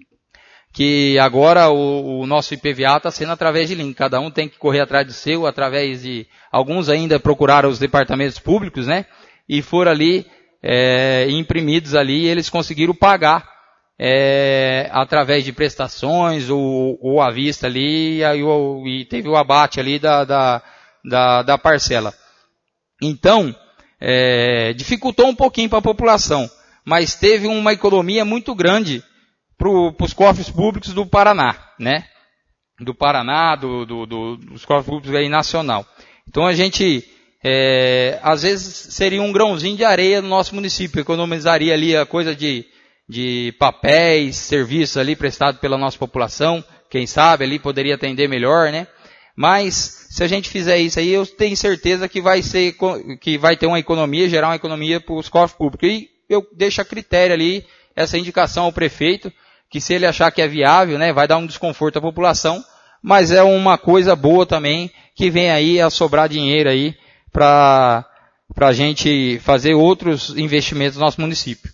que agora o, o nosso I P V A está sendo através de link. Cada um tem que correr atrás do seu, através de... Alguns ainda procuraram os departamentos públicos, né? E foram ali é, imprimidos ali e eles conseguiram pagar é, através de prestações ou, ou à vista ali, e, aí, o, e teve o abate ali da, da, da, da parcela. Então, é, dificultou um pouquinho para a população, mas teve uma economia muito grande para os cofres públicos do Paraná, né? Do Paraná, do, do, do, dos cofres públicos aí nacional. Então a gente, é, às vezes seria um grãozinho de areia no nosso município, economizaria ali a coisa de, de papéis, serviços ali prestados pela nossa população, quem sabe ali poderia atender melhor, né? Mas se a gente fizer isso aí, eu tenho certeza que vai ser, que vai ter uma economia, gerar uma economia para os cofres públicos. E eu deixo a critério ali essa indicação ao prefeito, que se ele achar que é viável, né, vai dar um desconforto à população, mas é uma coisa boa também, que vem aí a sobrar dinheiro aí para a gente fazer outros investimentos no nosso município.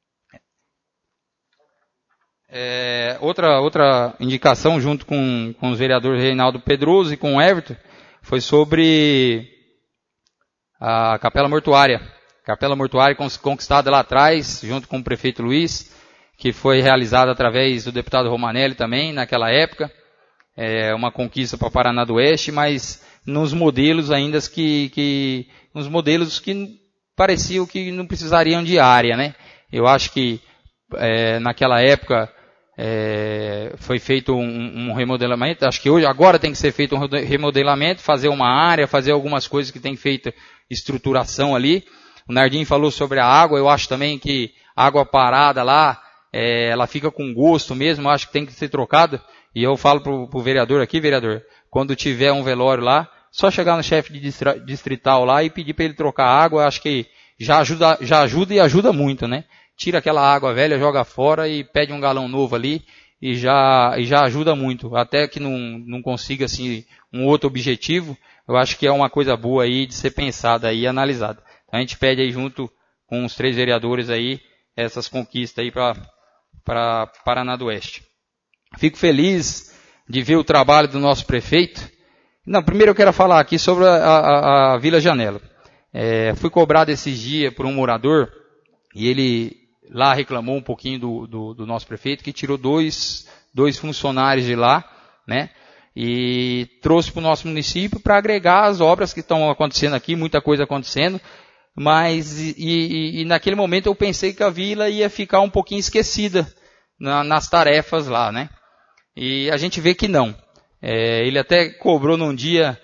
É, outra, outra indicação junto com, com os vereadores Reinaldo Pedroso e com o Everton foi sobre a Capela Mortuária. Capela Mortuária conquistada lá atrás, junto com o prefeito Luiz, que foi realizada através do deputado Romanelli também, naquela época. É uma conquista para Paraná do Oeste, mas nos modelos ainda que, que, nos modelos que pareciam que não precisariam de área, né? Eu acho que é, naquela época é, foi feito um, um remodelamento, acho que hoje, agora tem que ser feito um remodelamento, fazer uma área, fazer algumas coisas que tem feito estruturação ali. O Nardim falou sobre a água, eu acho também que água parada lá, é, ela fica com gosto mesmo, eu acho que tem que ser trocada. E eu falo pro, pro vereador aqui, vereador, quando tiver um velório lá, só chegar no chefe de distrital lá e pedir para ele trocar água, eu acho que já ajuda, já ajuda e ajuda muito, né? Tira aquela água velha, joga fora e pede um galão novo ali e já, e já ajuda muito. Até que não, não consiga assim um outro objetivo, eu acho que é uma coisa boa aí de ser pensada e analisada. Então a gente pede aí junto com os três vereadores aí essas conquistas aí para para Paraná do Oeste. Fico feliz de ver o trabalho do nosso prefeito. Não, primeiro eu quero falar aqui sobre a, a, a Vila Janela. É, fui cobrado esses dias por um morador, e ele lá reclamou um pouquinho do, do, do nosso prefeito, que tirou dois, dois funcionários de lá, né? E trouxe para o nosso município para agregar as obras que estão acontecendo aqui, muita coisa acontecendo, mas e, e, e naquele momento eu pensei que a vila ia ficar um pouquinho esquecida na, nas tarefas lá, né? E a gente vê que não. É, ele até cobrou num dia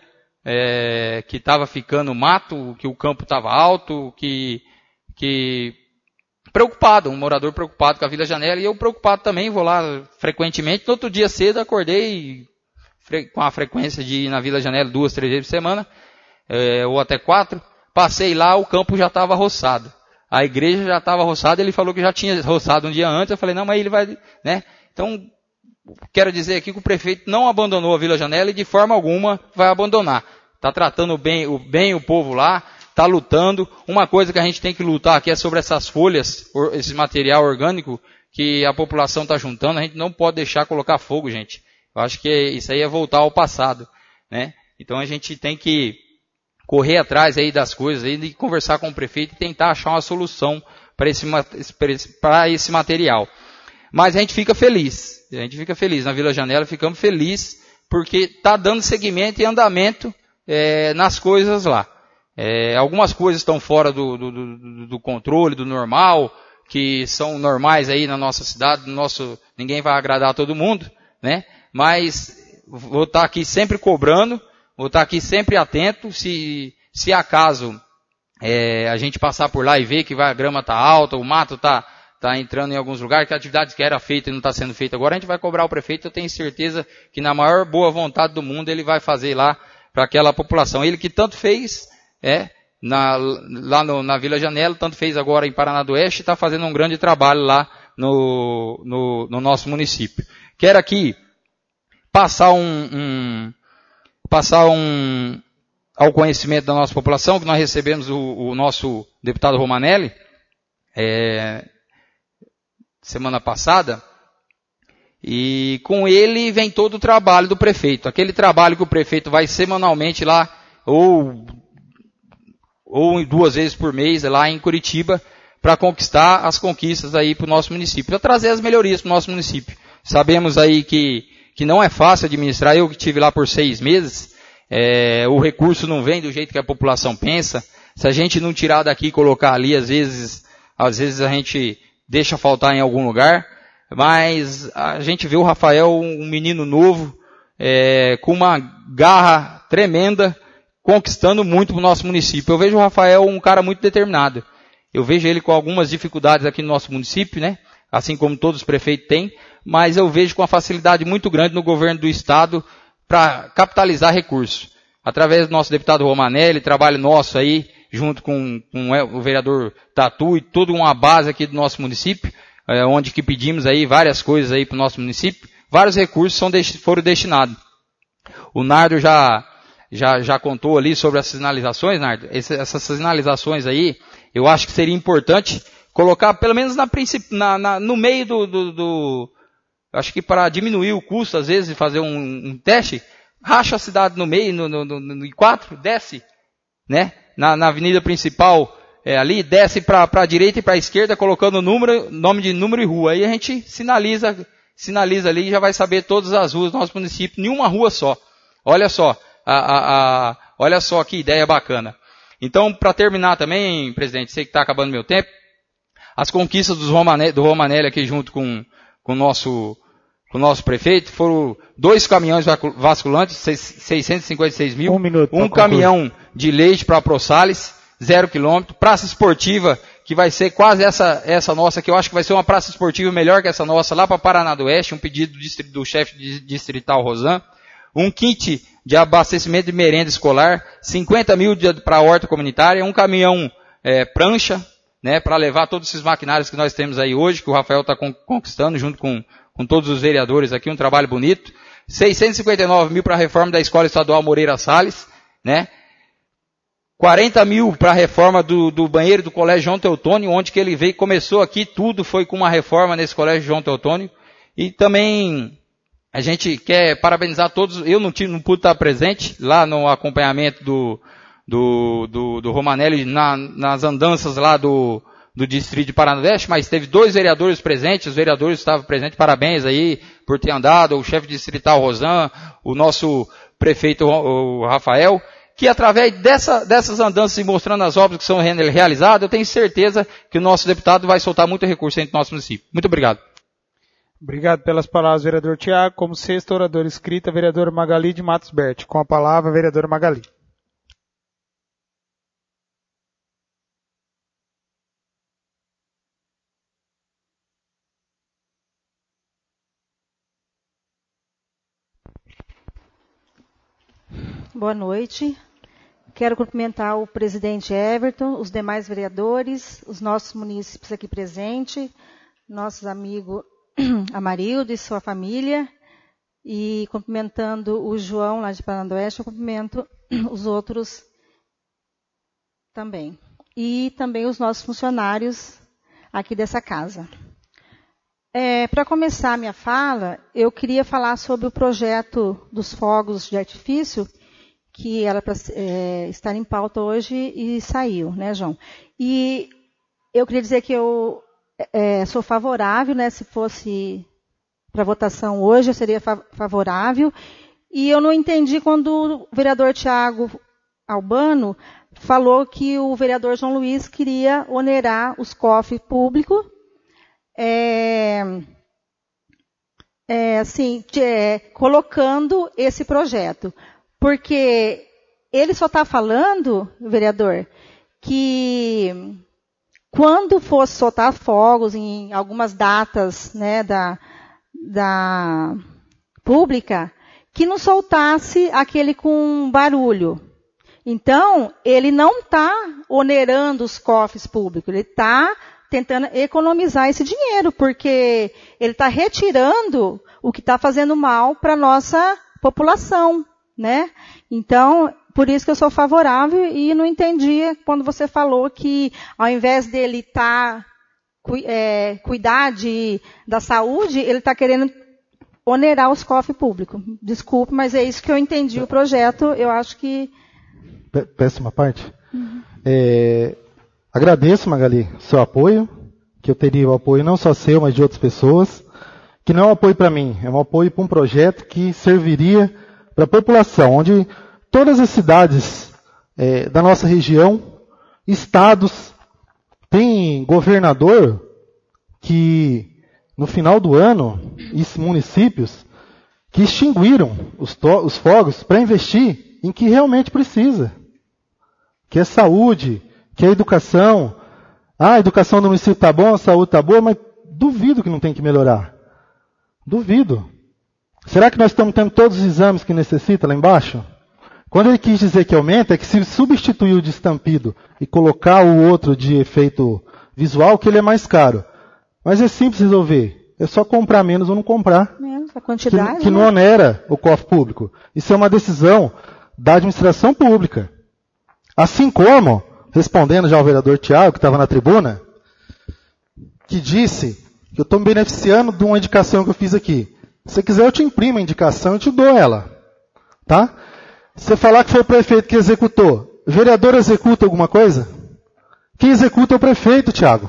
é, que estava ficando mato, que o campo estava alto, que, que preocupado, um morador preocupado com a Vila Janela, e eu preocupado também, vou lá frequentemente. No outro dia cedo acordei com a frequência de ir na Vila Janela duas, três vezes por semana, é, ou até quatro. Passei lá, o campo já estava roçado. A igreja já estava roçada, ele falou que já tinha roçado um dia antes. Eu falei, não, mas ele vai, né? Então, quero dizer aqui que o prefeito não abandonou a Vila Janela e de forma alguma vai abandonar. Está tratando bem o, bem o povo lá, está lutando. Uma coisa que a gente tem que lutar aqui é sobre essas folhas, esse material orgânico que a população está juntando. A gente não pode deixar colocar fogo, gente. Eu acho que isso aí é voltar ao passado, né? Então a gente tem que correr atrás aí das coisas aí, e conversar com o prefeito e tentar achar uma solução para esse, para esse material. Mas a gente fica feliz, a gente fica feliz. Na Vila Janela ficamos felizes porque está dando seguimento e andamento é, nas coisas lá. É, algumas coisas estão fora do, do, do, do controle, do normal, que são normais aí na nossa cidade, no nosso, ninguém vai agradar a todo mundo, né? Mas vou estar aqui sempre cobrando, vou estar aqui sempre atento. Se, se acaso é, a gente passar por lá e ver que vai, a grama está alta, o mato está tá entrando em alguns lugares, que a atividade que era feita e não está sendo feita agora, a gente vai cobrar o prefeito. Eu tenho certeza que na maior boa vontade do mundo ele vai fazer lá para aquela população. Ele que tanto fez é, na, lá no, na Vila Janela, tanto fez agora em Paraná do Oeste, está fazendo um grande trabalho lá no, no, no nosso município. Quero aqui passar um, um, passar um, ao conhecimento da nossa população, que nós recebemos o, o nosso deputado Romanelli, é, semana passada, e com ele vem todo o trabalho do prefeito. Aquele trabalho que o prefeito vai semanalmente lá, ou, ou duas vezes por mês, lá em Curitiba, para conquistar as conquistas aí para o nosso município, para trazer as melhorias para o nosso município. Sabemos aí que que não é fácil administrar. Eu que estive lá por seis meses, é, o recurso não vem do jeito que a população pensa. Se a gente não tirar daqui e colocar ali, às vezes, às vezes a gente deixa faltar em algum lugar. Mas a gente vê o Rafael, um menino novo, é, com uma garra tremenda, conquistando muito para o nosso município. Eu vejo o Rafael um cara muito determinado. Eu vejo ele com algumas dificuldades aqui no nosso município, né? Assim como todos os prefeitos têm, mas eu vejo com uma facilidade muito grande no governo do Estado para capitalizar recursos. Através do nosso deputado Romanelli, trabalho nosso aí, junto com, com o vereador Tatu e toda uma base aqui do nosso município, é, onde que pedimos aí várias coisas aí para o nosso município, vários recursos são, foram destinados. O Nardo já, já, já contou ali sobre as sinalizações, Nardo. Esse, essas sinalizações aí, eu acho que seria importante colocar pelo menos na, na, na, no meio do, do, do, acho que para diminuir o custo, às vezes, de fazer um, um teste, racha a cidade no meio, no, no, no, no quatro, desce, né, na, na avenida principal, é, ali, desce para a direita e para a esquerda, colocando número, nome de número e rua. Aí a gente sinaliza, sinaliza ali e já vai saber todas as ruas do nosso município, nenhuma rua só. Olha só, a, a, a, olha só que ideia bacana. Então, para terminar também, presidente, sei que está acabando meu tempo, as conquistas dos Romanelli, do Romanelli aqui junto com, com, o nosso, com o nosso prefeito foram dois caminhões vasculantes, seiscentos e cinquenta e seis mil, um, minuto, um caminhão de leite para a ProSales, zero quilômetro, praça esportiva, que vai ser quase essa, essa nossa, que eu acho que vai ser uma praça esportiva melhor que essa nossa, lá para Paraná do Oeste, um pedido do, do chefe distrital Rosan, um kit de abastecimento de merenda escolar, cinquenta mil para a horta comunitária, um caminhão é, prancha, né, para levar todos esses maquinários que nós temos aí hoje, que o Rafael está conquistando junto com, com todos os vereadores aqui, um trabalho bonito. seiscentos e cinquenta e nove mil para a reforma da Escola Estadual Moreira Salles, né? quarenta mil para a reforma do, do banheiro do Colégio João Teotônio, onde que ele veio, começou aqui, tudo foi com uma reforma nesse Colégio João Teotônio. E também a gente quer parabenizar todos, eu não, tive, não pude estar presente lá no acompanhamento do, do, do, do Romanelli na, nas andanças lá do, do Distrito de Paranadeste, mas teve dois vereadores presentes, os vereadores estavam presentes, parabéns aí por ter andado, o chefe distrital Rosan, o nosso prefeito o Rafael, que através dessa, dessas andanças e mostrando as obras que são realizadas, eu tenho certeza que o nosso deputado vai soltar muito recurso dentro do nosso município. Muito obrigado. Obrigado pelas palavras, vereador Tiago. Como sexta oradora escrita, vereadora Magali de Matos Berti. Com a palavra, vereadora Magali. Boa noite. Quero cumprimentar o presidente Everton, os demais vereadores, os nossos munícipes aqui presentes, nossos amigos Amarildo e sua família, e cumprimentando o João lá de Paranadeste, eu cumprimento os outros também. E também os nossos funcionários aqui dessa casa. É, para começar a minha fala, eu queria falar sobre o projeto dos fogos de artifício, que era para é, estar em pauta hoje e saiu, né, João? E eu queria dizer que eu é, sou favorável, né, se fosse para votação hoje, eu seria favorável. E eu não entendi quando o vereador Tiago Albano falou que o vereador João Luiz queria onerar os cofres públicos, é, é, assim, é, colocando esse projeto. Porque ele só está falando, vereador, que quando fosse soltar fogos em algumas datas, né, da, da pública, que não soltasse aquele com barulho. Então, ele não está onerando os cofres públicos, ele está tentando economizar esse dinheiro, porque ele está retirando o que está fazendo mal para a nossa população. Né? Então, por isso que eu sou favorável e não entendi quando você falou que ao invés dele tá, é, cuidar de, da saúde, ele está querendo onerar os cofres públicos. Desculpe, mas é isso que eu entendi o projeto. Eu acho que... Peço uma parte. Uhum. É, agradeço, Magali, seu apoio, que eu teria o apoio não só seu, mas de outras pessoas, que não é um apoio para mim, é um apoio para um projeto que serviria para a população, onde todas as cidades é, da nossa região, estados, tem governador que, no final do ano, e municípios, que extinguiram os, os fogos para investir em que realmente precisa, que é saúde, que é educação. Ah, a educação do município está boa, a saúde está boa, mas duvido que não tem que melhorar. Duvido. Será que nós estamos tendo todos os exames que necessita lá embaixo? Quando ele quis dizer que aumenta, é que se substituir o de estampido e colocar o outro de efeito visual, que ele é mais caro. Mas é simples resolver. É só comprar menos ou não comprar. Menos, a quantidade. Que, que não onera o cofre público. Isso é uma decisão da administração pública. Assim como, respondendo já ao vereador Tiago, que estava na tribuna, que disse que eu estou me beneficiando de uma indicação que eu fiz aqui. Se você quiser, eu te imprimo a indicação e te dou ela. Tá? Se você falar que foi o prefeito que executou, o vereador executa alguma coisa? Quem executa é o prefeito, Tiago.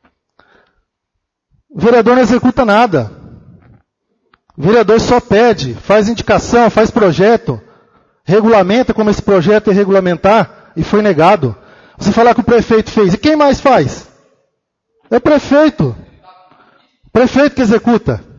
O vereador não executa nada. O vereador só pede, faz indicação, faz projeto, regulamenta como esse projeto é regulamentar e foi negado. Você falar que o prefeito fez. E quem mais faz? É o prefeito. O prefeito que executa.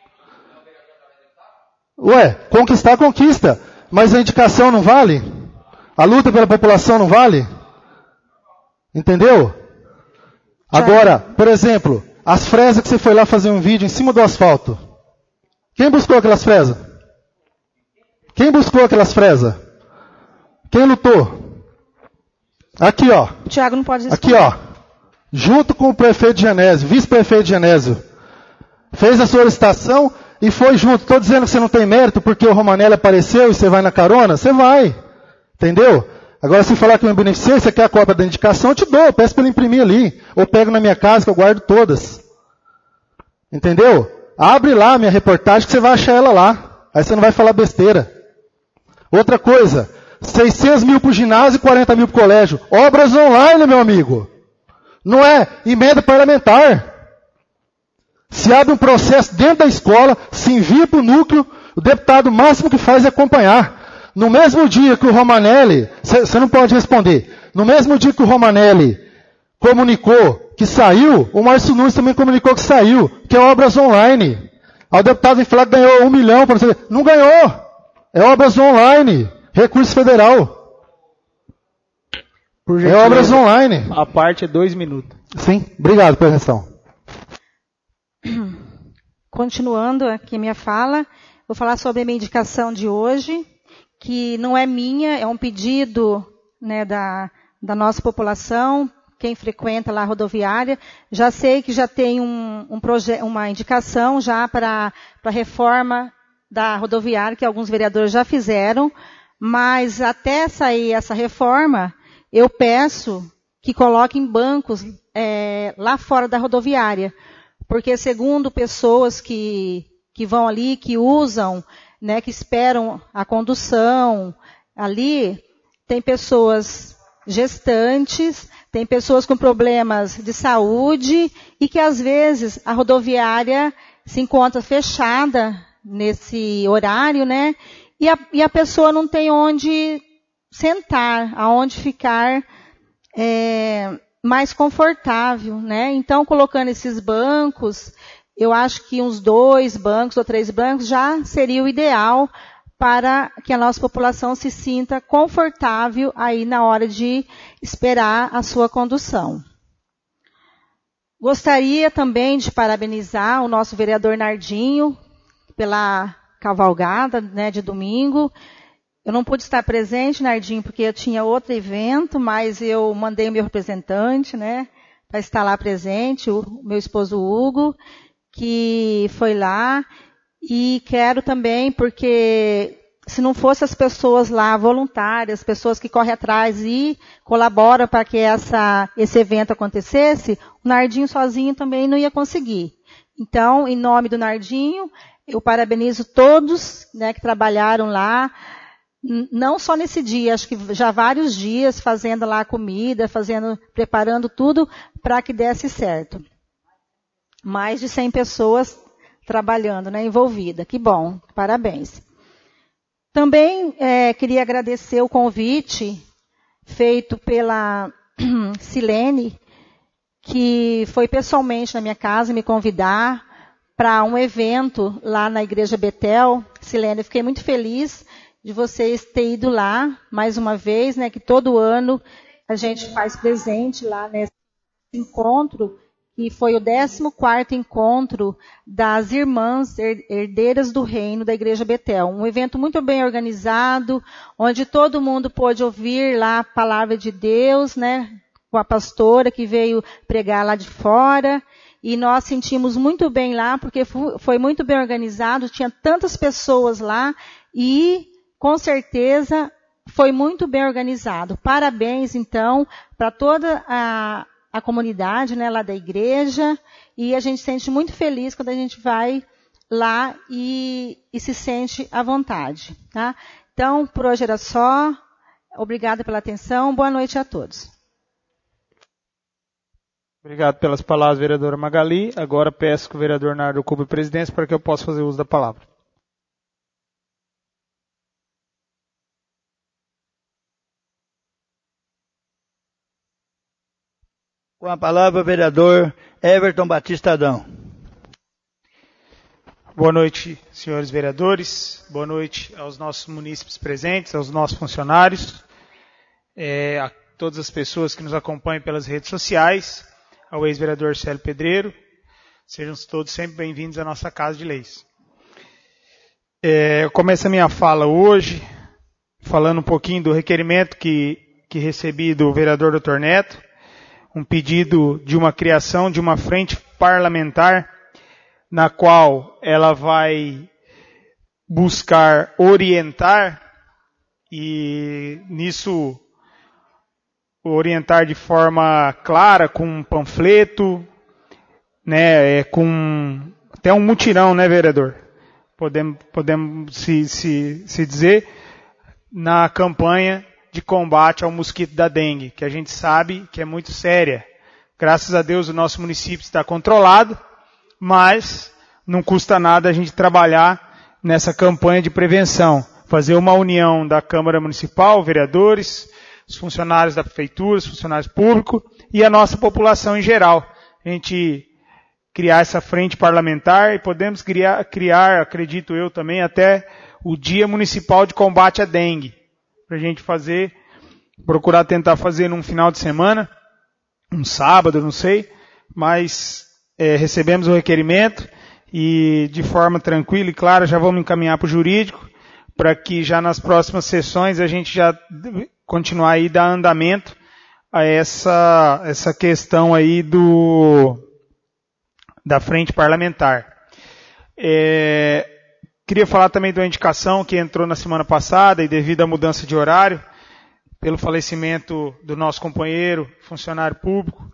Ué, conquistar, conquista. Mas a indicação não vale? A luta pela população não vale? Entendeu? Agora, por exemplo, as fresas que você foi lá fazer um vídeo em cima do asfalto. Quem buscou aquelas fresas? Quem buscou aquelas fresas? Quem lutou? Aqui, ó. O Tiago não pode Aqui, ó. Junto com o prefeito de Genésio, vice-prefeito de Genésio. Fez a solicitação e foi junto. Estou dizendo que você não tem mérito porque o Romanelli apareceu e você vai na carona? Você vai. Entendeu? Agora, se falar que eu me beneficiei, você quer a cópia da indicação, eu te dou, eu peço para ele imprimir ali. Ou pego na minha casa, que eu guardo todas. Entendeu? Abre lá a minha reportagem que você vai achar ela lá. Aí você não vai falar besteira. Outra coisa, seiscentos mil para o ginásio e quarenta mil para o colégio. Obras online, meu amigo. Não é emenda parlamentar. Se abre um processo dentro da escola, se envia para o núcleo, o deputado o máximo que faz é acompanhar. No mesmo dia que o Romanelli, você não pode responder, no mesmo dia que o Romanelli comunicou que saiu, o Márcio Nunes também comunicou que saiu, que é obras online. Aí o deputado vem falar que ganhou um milhão, para você. Não ganhou, é obras online, recurso federal. Por é obras online. A parte é dois minutos. Sim, obrigado pela atenção. Continuando aqui minha fala, vou falar sobre a minha indicação de hoje, que não é minha, é um pedido, né, da, da nossa população, quem frequenta lá a rodoviária. Já sei que já tem um, um proje- uma indicação já para a reforma da rodoviária, que alguns vereadores já fizeram, mas até sair essa reforma, eu peço que coloquem bancos é, lá fora da rodoviária, porque segundo pessoas que, que vão ali, que usam, né, que esperam a condução, ali tem pessoas gestantes, tem pessoas com problemas de saúde e que às vezes a rodoviária se encontra fechada nesse horário, né, e a, e a pessoa não tem onde sentar, aonde ficar é, mais confortável, né. Então, colocando esses bancos, eu acho que uns dois bancos ou três bancos já seria o ideal para que a nossa população se sinta confortável aí na hora de esperar a sua condução. Gostaria também de parabenizar o nosso vereador Nardinho pela cavalgada, né, de domingo. Eu não pude estar presente, Nardinho, porque eu tinha outro evento, mas eu mandei o meu representante, né, para estar lá presente, o meu esposo Hugo, que foi lá, e quero também, porque se não fosse as pessoas lá voluntárias, pessoas que correm atrás e colaboram para que essa, esse evento acontecesse, o Nardinho sozinho também não ia conseguir. Então, em nome do Nardinho, eu parabenizo todos, né, que trabalharam lá, não só nesse dia, acho que já vários dias, fazendo lá a comida, fazendo, preparando tudo para que desse certo. Mais de cem pessoas trabalhando, né, envolvida. Que bom, parabéns. Também é, queria agradecer o convite feito pela Silene, que foi pessoalmente na minha casa me convidar para um evento lá na Igreja Betel. Silene, eu fiquei muito feliz de vocês terem ido lá mais uma vez, né, que todo ano a gente faz presente lá nesse encontro, que foi o décimo quarto encontro das Irmãs Herdeiras do Reino da Igreja Betel. Um evento muito bem organizado, onde todo mundo pôde ouvir lá a palavra de Deus, né, com a pastora que veio pregar lá de fora. E nós sentimos muito bem lá, porque foi muito bem organizado, tinha tantas pessoas lá e, com certeza, foi muito bem organizado. Parabéns, então, para toda a a comunidade, né, lá da igreja, e a gente se sente muito feliz quando a gente vai lá e, e se sente à vontade, tá? Então, por hoje era só. Obrigada pela atenção. Boa noite a todos. Obrigado pelas palavras, vereadora Magali. Agora peço que o vereador Nardo ocupe a presidência para que eu possa fazer uso da palavra. Com a palavra, o vereador Everton Batista Adão. Boa noite, senhores vereadores. Boa noite aos nossos munícipes presentes, aos nossos funcionários, é, a todas as pessoas que nos acompanham pelas redes sociais, ao ex-vereador Célio Pedreiro. Sejam todos sempre bem-vindos à nossa Casa de Leis. É, eu começo a minha fala hoje falando um pouquinho do requerimento que, que recebi do vereador doutor Neto, um pedido de uma criação de uma frente parlamentar na qual ela vai buscar orientar, e nisso orientar de forma clara, com um panfleto, né, é, com até um mutirão, né, vereador? Podemos, podemos se, se, se dizer, na campanha de combate ao mosquito da dengue, que a gente sabe que é muito séria. Graças a Deus o nosso município está controlado, mas não custa nada a gente trabalhar nessa campanha de prevenção. Fazer uma união da Câmara Municipal, vereadores, os funcionários da Prefeitura, os funcionários públicos e a nossa população em geral. A gente criar essa frente parlamentar e podemos criar, criar, acredito eu também, até o Dia Municipal de Combate à Dengue. Para a gente fazer, procurar tentar fazer num final de semana, um sábado, não sei, mas é, recebemos o requerimento e de forma tranquila e clara já vamos encaminhar para o jurídico, para que já nas próximas sessões a gente já continuar aí dar andamento a essa, essa questão aí do, da frente parlamentar. É, queria falar também de uma indicação que entrou na semana passada e devido à mudança de horário, pelo falecimento do nosso companheiro, funcionário público,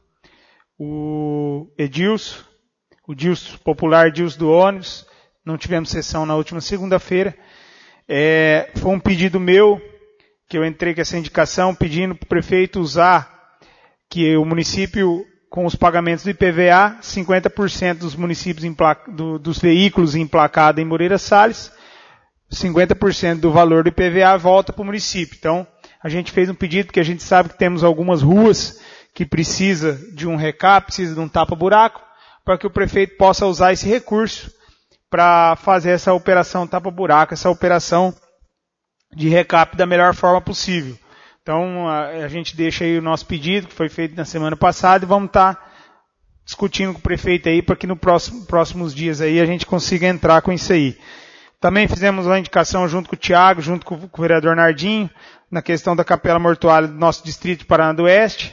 o Edilson, o Dilson Popular Dilson do ônibus, não tivemos sessão na última segunda-feira. É, foi um pedido meu, que eu entrei com essa indicação, pedindo para o prefeito usar que o município, com os pagamentos do I P V A, cinquenta por cento dos municípios emplac... do, dos veículos emplacados em Moreira Salles, cinquenta por cento do valor do I P V A volta para o município. Então, a gente fez um pedido, porque a gente sabe que temos algumas ruas que precisa de um recap, precisa de um tapa-buraco, para que o prefeito possa usar esse recurso para fazer essa operação tapa-buraco, essa operação de recap da melhor forma possível. Então, a, a gente deixa aí o nosso pedido, que foi feito na semana passada, e vamos estar tá discutindo com o prefeito aí, para que nos próximo, próximos dias aí a gente consiga entrar com isso aí. Também fizemos uma indicação junto com o Tiago, junto com, com o vereador Nardinho, na questão da capela mortuária do nosso distrito de Paraná do Oeste,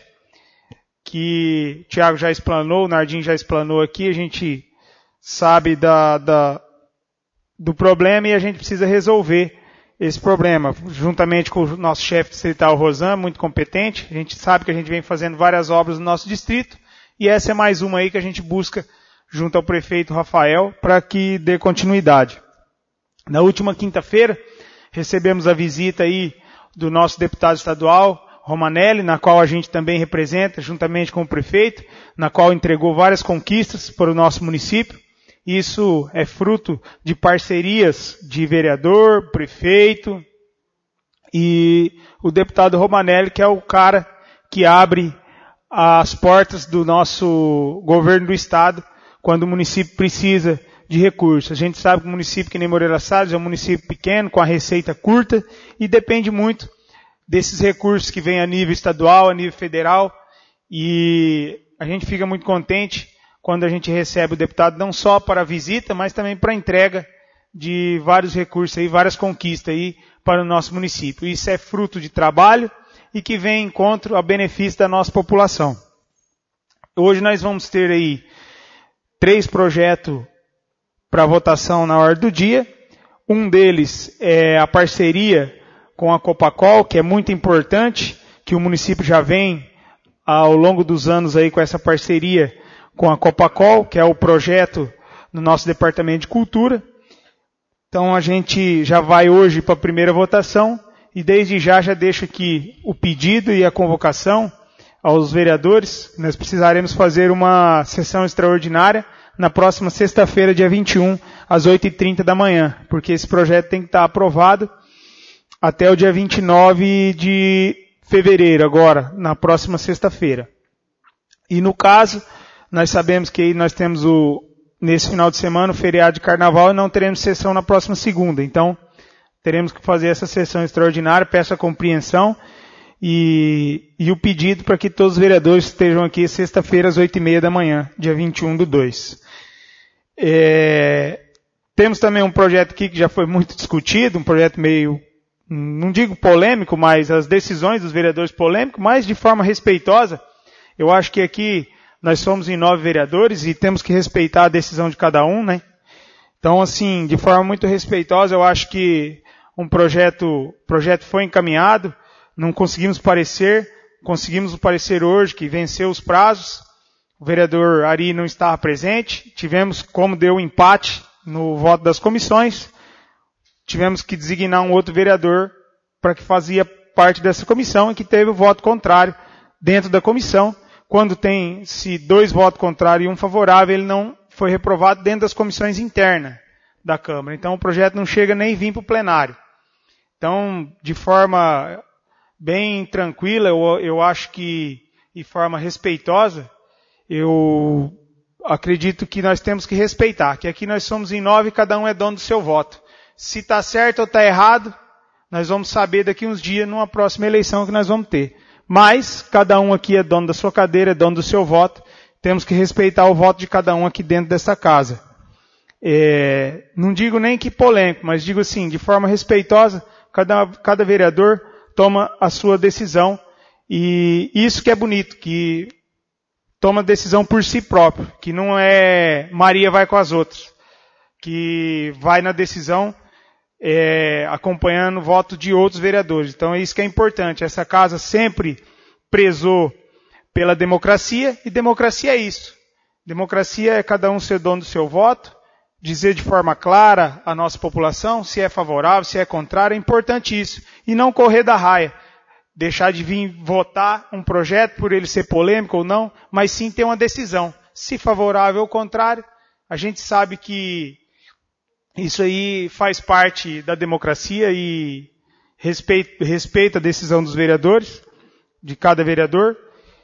que o Tiago já explanou, o Nardinho já explanou aqui, a gente sabe da, da, do problema e a gente precisa resolver esse problema, juntamente com o nosso chefe distrital, Rosan, muito competente. A gente sabe que a gente vem fazendo várias obras no nosso distrito e essa é mais uma aí que a gente busca junto ao prefeito Rafael para que dê continuidade. Na última quinta-feira, recebemos a visita aí do nosso deputado estadual, Romanelli, na qual a gente também representa, juntamente com o prefeito, na qual entregou várias conquistas para o nosso município. Isso é fruto de parcerias de vereador, prefeito e o deputado Romanelli, que é o cara que abre as portas do nosso governo do estado quando o município precisa de recursos. A gente sabe que o município que nem Moreira Salles é um município pequeno, com a receita curta e depende muito desses recursos que vêm a nível estadual, a nível federal, e a gente fica muito contente quando a gente recebe o deputado não só para a visita, mas também para a entrega de vários recursos aí, várias conquistas aí para o nosso município. Isso é fruto de trabalho e que vem em encontro ao benefício da nossa população. Hoje nós vamos ter aí três projetos para votação na ordem do dia. Um deles é a parceria com a Copacol, que é muito importante, que o município já vem ao longo dos anos aí com essa parceria com a Copacol, que é o projeto no nosso Departamento de Cultura. Então a gente já vai hoje para a primeira votação e desde já já deixo aqui o pedido e a convocação aos vereadores. Nós precisaremos fazer uma sessão extraordinária na próxima sexta-feira, dia vinte e um, às oito e trinta da manhã, porque esse projeto tem que estar aprovado até o dia vinte e nove de fevereiro, agora, na próxima sexta-feira. E no caso, nós sabemos que aí nós temos o, nesse final de semana, o feriado de carnaval e não teremos sessão na próxima segunda. Então, teremos que fazer essa sessão extraordinária, peço a compreensão e, e o pedido para que todos os vereadores estejam aqui sexta-feira às oito e meia da manhã, dia vinte e um do dois. É, temos também um projeto aqui que já foi muito discutido, um projeto meio, não digo polêmico, mas as decisões dos vereadores polêmicos, mas de forma respeitosa. Eu acho que aqui nós somos em nove vereadores e temos que respeitar a decisão de cada um, né? Então, assim, de forma muito respeitosa, eu acho que um projeto, projeto foi encaminhado, não conseguimos parecer conseguimos o parecer hoje, que venceu os prazos. O vereador Ari não estava presente. Tivemos, como deu empate no voto das comissões, tivemos que designar um outro vereador para que fazia parte dessa comissão e que teve o voto contrário dentro da comissão. Quando tem-se dois votos contrários e um favorável, ele não foi reprovado dentro das comissões internas da Câmara. Então o projeto não chega nem a vir para o plenário. Então, de forma bem tranquila, eu, eu acho que, de forma respeitosa, eu acredito que nós temos que respeitar, que aqui nós somos em nove e cada um é dono do seu voto. Se está certo ou está errado, nós vamos saber daqui uns dias numa próxima eleição que nós vamos ter. Mas cada um aqui é dono da sua cadeira, é dono do seu voto. Temos que respeitar o voto de cada um aqui dentro dessa casa. É, não digo nem que polêmico, mas digo assim, de forma respeitosa, cada, cada vereador toma a sua decisão. E isso que é bonito, que toma decisão por si próprio, que não é Maria vai com as outras, que vai na decisão é, acompanhando o voto de outros vereadores. Então é isso que é importante. Essa casa sempre prezou pela democracia, e democracia é isso. Democracia é cada um ser dono do seu voto, dizer de forma clara à nossa população se é favorável, se é contrário, é importante isso. E não correr da raia. Deixar de vir votar um projeto por ele ser polêmico ou não, mas sim ter uma decisão. Se favorável ou contrário, a gente sabe que isso aí faz parte da democracia e respeita, respeita a decisão dos vereadores, de cada vereador.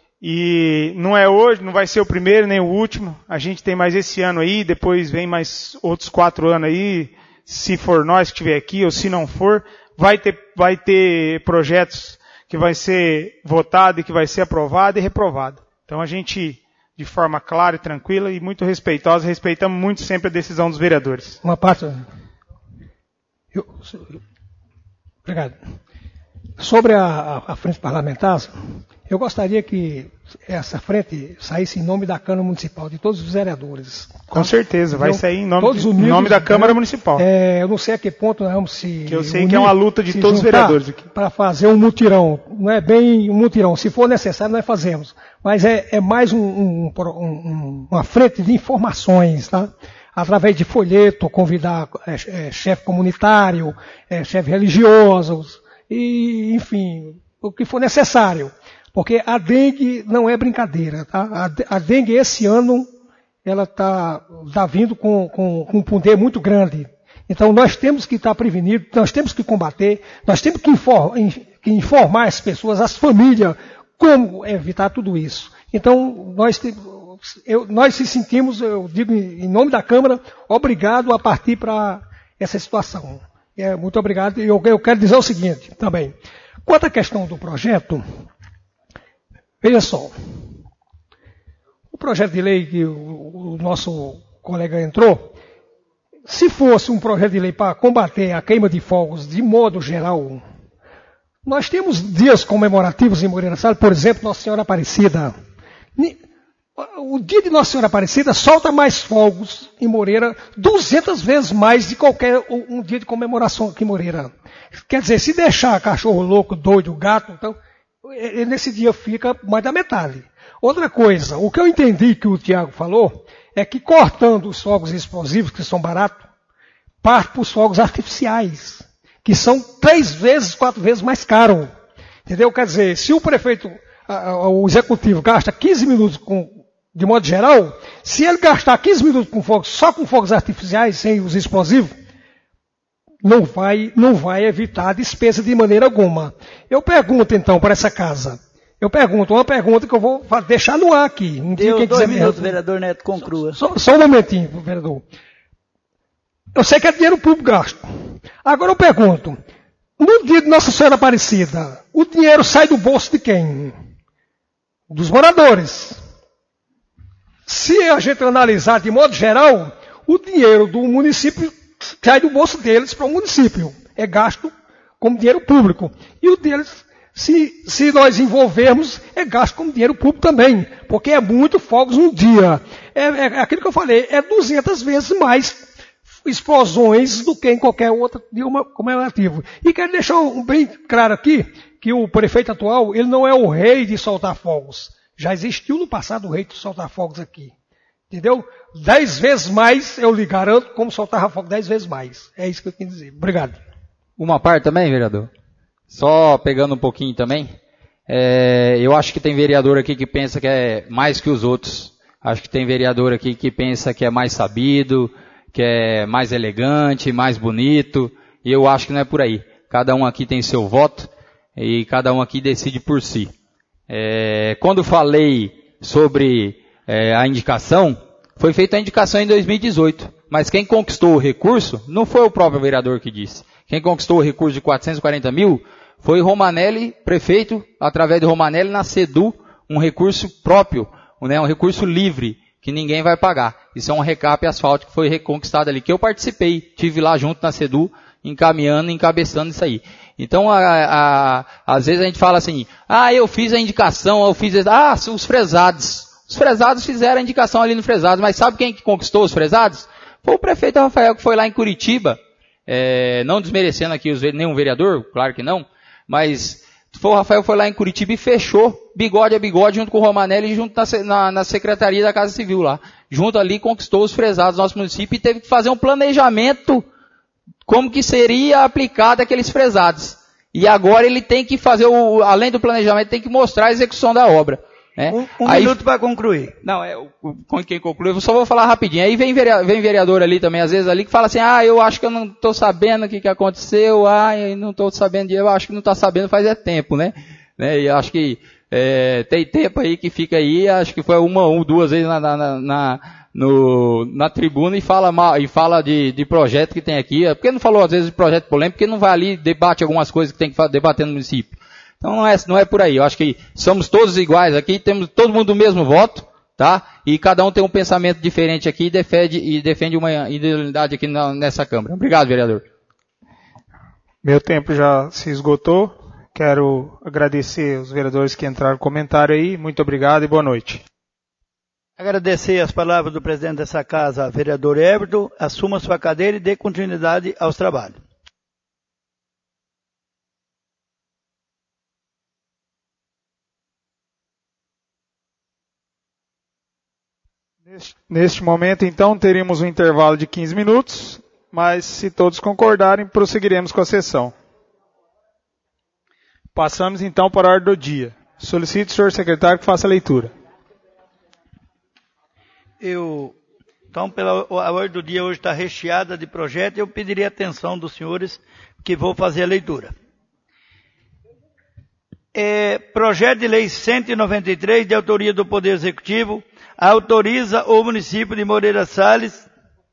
E não é hoje, não vai ser o primeiro nem o último. A gente tem mais esse ano aí, depois vem mais outros quatro anos aí, se for nós que estiver aqui ou se não for, vai ter, vai ter projetos que vai ser votado e que vai ser aprovado e reprovado. Então a gente, de forma clara e tranquila e muito respeitosa, respeitamos muito sempre a decisão dos vereadores. Uma parte. Eu, obrigado. Sobre a, a frente parlamentar, eu gostaria que essa frente saísse em nome da Câmara Municipal, de todos os vereadores. Com certeza, vai então, sair em nome, todos de, unidos, em nome da Câmara né? Municipal. É, eu não sei a que ponto nós vamos se Que eu sei que é uma luta de todos os vereadores aqui. Para fazer um mutirão. Não é bem um mutirão. Se for necessário, nós fazemos. Mas é, é mais um, um, um, uma frente de informações, tá? Através de folheto, convidar é, é, chefe comunitário, é, chefe religiosos, e, enfim, o que for necessário. Porque a dengue não é brincadeira, tá? A, a dengue esse ano, ela está tá vindo com, com, com um poder muito grande. Então nós temos que estar prevenidos, nós temos que combater, nós temos que, infor, que informar as pessoas, as famílias, como evitar tudo isso. Então nós, eu, nós se sentimos, eu digo em nome da Câmara, obrigado a partir para essa situação. É, muito obrigado. E eu, eu quero dizer o seguinte também. Quanto à questão do projeto, veja só, o projeto de lei que o, o nosso colega entrou, se fosse um projeto de lei para combater a queima de fogos de modo geral, nós temos dias comemorativos em Moreira Salles, por exemplo, Nossa Senhora Aparecida. O dia de Nossa Senhora Aparecida solta mais fogos em Moreira, duzentas vezes mais de qualquer um dia de comemoração aqui em Moreira. Quer dizer, se deixar cachorro louco, doido, gato, então, nesse dia fica mais da metade. Outra coisa, o que eu entendi que o Tiago falou, é que cortando os fogos explosivos, que são baratos, parte para os fogos artificiais, que são três vezes, quatro vezes mais caros. Entendeu? Quer dizer, se o prefeito, o executivo gasta quinze minutos com, de modo geral, se ele gastar quinze minutos com fogos, só com fogos artificiais, sem os explosivos, não vai, não vai evitar a despesa de maneira alguma. Eu pergunto então para essa casa, eu pergunto, uma pergunta que eu vou deixar no ar aqui. Um Deu dia, quem dois quiser minutos, me... vereador Neto, conclua. Só, só um momentinho, vereador. Eu sei que é dinheiro público gasto. Agora eu pergunto, no dia de Nossa Senhora Aparecida, o dinheiro sai do bolso de quem? Dos moradores. Se a gente analisar de modo geral, o dinheiro do município sai do bolso deles para o município. É gasto como dinheiro público. E o deles, se, se nós envolvermos, é gasto como dinheiro público também. Porque é muito fogos no dia. É, é, é aquilo que eu falei, é duzentas vezes mais explosões do que em qualquer outro dia comemorativo. E quero deixar um bem claro aqui, que o prefeito atual, ele não é o rei de soltar fogos. Já existiu no passado o rei de soltar fogos aqui. Entendeu? Dez vezes mais, eu lhe garanto, como soltava fogo dez vezes mais. É isso que eu quis dizer. Obrigado. Uma parte também, vereador? Só pegando um pouquinho também. É, eu acho que tem vereador aqui que pensa que é mais que os outros. Acho que tem vereador aqui que pensa que é mais sabido, que é mais elegante, mais bonito. E eu acho que não é por aí. Cada um aqui tem seu voto e cada um aqui decide por si. É, quando falei sobre é, a indicação, foi feita a indicação em dois mil e dezoito. Mas quem conquistou o recurso não foi o próprio vereador que disse. Quem conquistou o recurso de quatrocentos e quarenta mil foi Romanelli, prefeito, através de Romanelli, na SEDU, um recurso próprio, né, um recurso livre, que ninguém vai pagar. Isso é um recap asfáltico que foi reconquistado ali, que eu participei, tive lá junto na SEDU, encaminhando, encabeçando isso aí. Então, a, a, às vezes a gente fala assim, ah, eu fiz a indicação, eu fiz, ah, os fresados. Os fresados fizeram a indicação ali no fresados, mas sabe quem que conquistou os fresados? Foi o prefeito Rafael, que foi lá em Curitiba, é, não desmerecendo aqui os, nenhum vereador, claro que não, mas foi o Rafael foi lá em Curitiba e fechou bigode a bigode junto com o Romanelli, junto na, na, na Secretaria da Casa Civil lá. Junto ali conquistou os fresados do nosso município e teve que fazer um planejamento como que seria aplicado aqueles fresados. E agora ele tem que fazer, o, além do planejamento, tem que mostrar a execução da obra. Né? Um, um aí, minuto para concluir. Não, é, com quem conclui, eu só vou falar rapidinho. Aí vem vereador, vem vereador ali também, às vezes ali, que fala assim, ah, eu acho que eu não estou sabendo o que, que aconteceu, ah, eu não estou sabendo, eu acho que não está sabendo faz é tempo, né? né? E acho que é, tem tempo aí que fica aí, acho que foi uma ou duas vezes na, na, na, no, na tribuna e fala, mal, e fala de, de projeto que tem aqui. Por que não falou às vezes de projeto polêmico? Porque não vai ali, debate algumas coisas que tem que debater no município. Então não é, não é por aí. Eu acho que somos todos iguais aqui, temos todo mundo o mesmo voto, tá? E cada um tem um pensamento diferente aqui e defende, e defende uma individualidade aqui na, nessa Câmara. Obrigado, vereador. Meu tempo já se esgotou. Quero agradecer os vereadores que entraram no comentário aí. Muito obrigado e boa noite. Agradecer as palavras do presidente dessa casa, vereador Everton. Assuma sua cadeira e dê continuidade aos trabalhos. Neste momento, então, teríamos um intervalo de quinze minutos, mas se todos concordarem, prosseguiremos com a sessão. Passamos, então, para a ordem do dia. Solicito ao senhor secretário que faça a leitura. Eu, então, pela, a ordem do dia hoje está recheada de projetos, eu pediria atenção dos senhores que vou fazer a leitura. É, projeto de lei cento e noventa e três, de autoria do Poder Executivo, autoriza o município de Moreira Salles,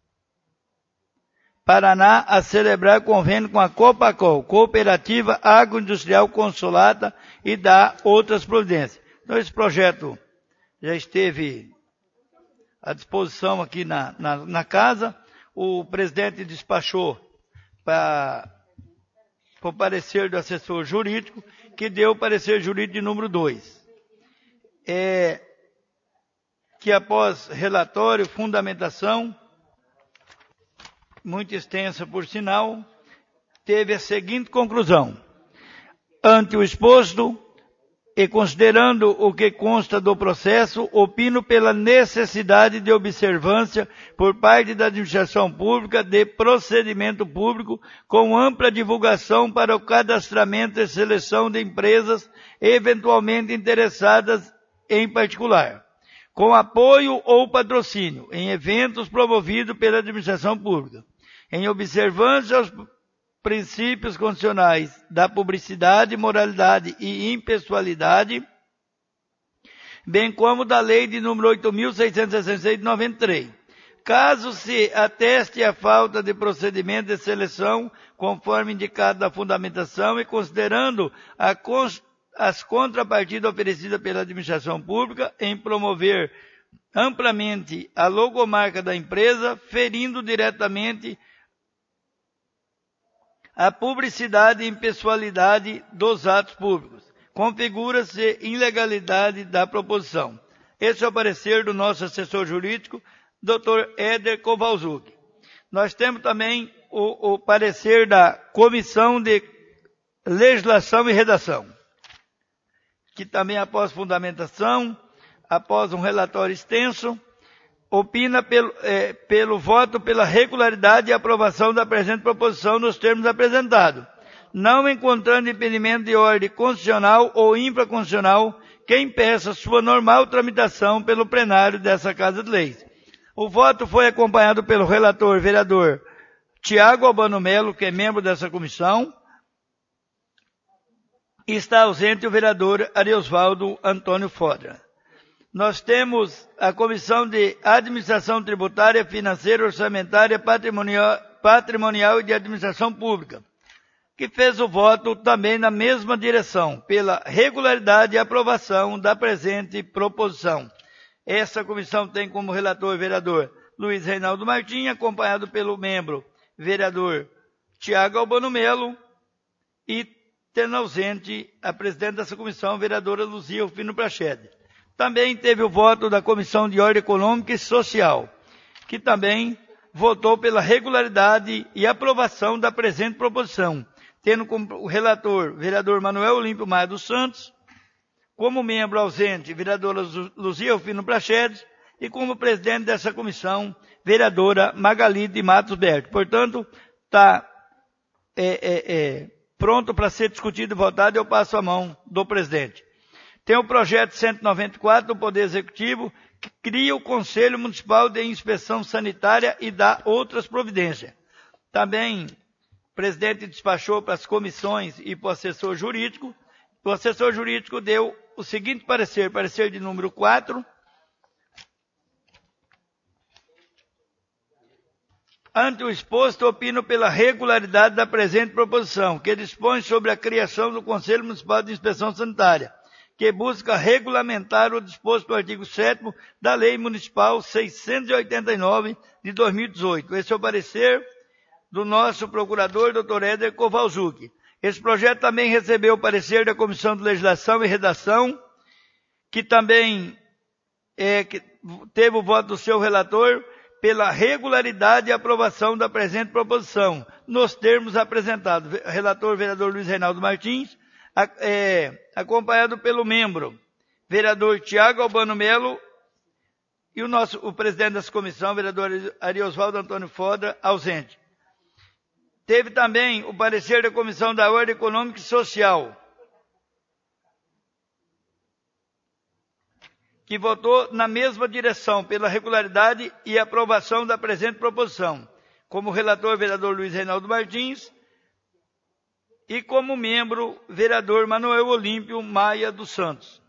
Paraná, a celebrar convênio com a Copacol, Cooperativa Agroindustrial Consolata, e dar outras providências. Então, esse projeto já esteve à disposição aqui na, na, na casa. O presidente despachou para o parecer do assessor jurídico, que deu o parecer jurídico de número dois. É... que após relatório, fundamentação, muito extensa por sinal, teve a seguinte conclusão. Ante o exposto, e considerando o que consta do processo, opino pela necessidade de observância por parte da administração pública de procedimento público com ampla divulgação para o cadastramento e seleção de empresas eventualmente interessadas em particular, com apoio ou patrocínio em eventos promovidos pela administração pública, em observância aos princípios constitucionais da publicidade, moralidade e impessoalidade, bem como da lei de número oito mil seiscentos e sessenta e seis de noventa e três. Caso se ateste a falta de procedimento de seleção, conforme indicado na fundamentação, e considerando a Constituição, as contrapartidas oferecidas pela administração pública em promover amplamente a logomarca da empresa, ferindo diretamente a publicidade e impessoalidade dos atos públicos. Configura-se ilegalidade da proposição. Esse é o parecer do nosso assessor jurídico, doutor Éder Kowalczuk. Nós temos também o, o parecer da Comissão de Legislação e Redação. que também após fundamentação, após um relatório extenso, opina pelo, é, pelo voto pela regularidade e aprovação da presente proposição nos termos apresentados, não encontrando impedimento de ordem constitucional ou infraconstitucional que impeça sua normal tramitação pelo plenário dessa Casa de Leis. O voto foi acompanhado pelo relator vereador Tiago Albano Melo, que é membro dessa comissão, e está ausente o vereador Ariosvaldo Antônio Fodra. Nós temos a Comissão de Administração Tributária, Financeira, Orçamentária, Patrimonial, Patrimonial e de Administração Pública, que fez o voto também na mesma direção, pela regularidade e aprovação da presente proposição. Essa comissão tem como relator o vereador Luiz Reinaldo Martins, acompanhado pelo membro vereador Tiago Albano Melo, e tendo ausente a presidente dessa comissão, a vereadora Luzia Rufino Prachede. Também teve o voto da Comissão de Ordem Econômica e Social, que também votou pela regularidade e aprovação da presente proposição, tendo como relator o vereador Manuel Olímpio Maia dos Santos, como membro ausente, vereadora Luzia Rufino Prachedes, e como presidente dessa comissão, vereadora Magali de Matos Berti. Portanto, está é, é, é, pronto para ser discutido e votado, eu passo a mão do presidente. Tem o projeto cento e noventa e quatro do Poder Executivo, que cria o Conselho Municipal de Inspeção Sanitária e dá outras providências. Também, o presidente despachou para as comissões e para o assessor jurídico. O assessor jurídico deu o seguinte parecer, parecer de número quatro. Ante o exposto, opino pela regularidade da presente proposição, que dispõe sobre a criação do Conselho Municipal de Inspeção Sanitária, que busca regulamentar o disposto do artigo sétimo da Lei Municipal seiscentos e oitenta e nove de dois mil e dezoito. Esse é o parecer do nosso procurador, doutor Éder Kovalzuk. Esse projeto também recebeu o parecer da Comissão de Legislação e Redação, que também é, que teve o voto do seu relator pela regularidade e aprovação da presente proposição, nos termos apresentados. Relator vereador Luiz Reinaldo Martins, é, acompanhado pelo membro vereador Tiago Albano Melo e o nosso o presidente dessa comissão, vereador Ariosvaldo Antônio Fodra, ausente. Teve também o parecer da Comissão da Ordem Econômica e Social, que votou na mesma direção pela regularidade e aprovação da presente proposição, como relator vereador Luiz Reinaldo Martins e como membro vereador Manuel Olímpio Maia dos Santos.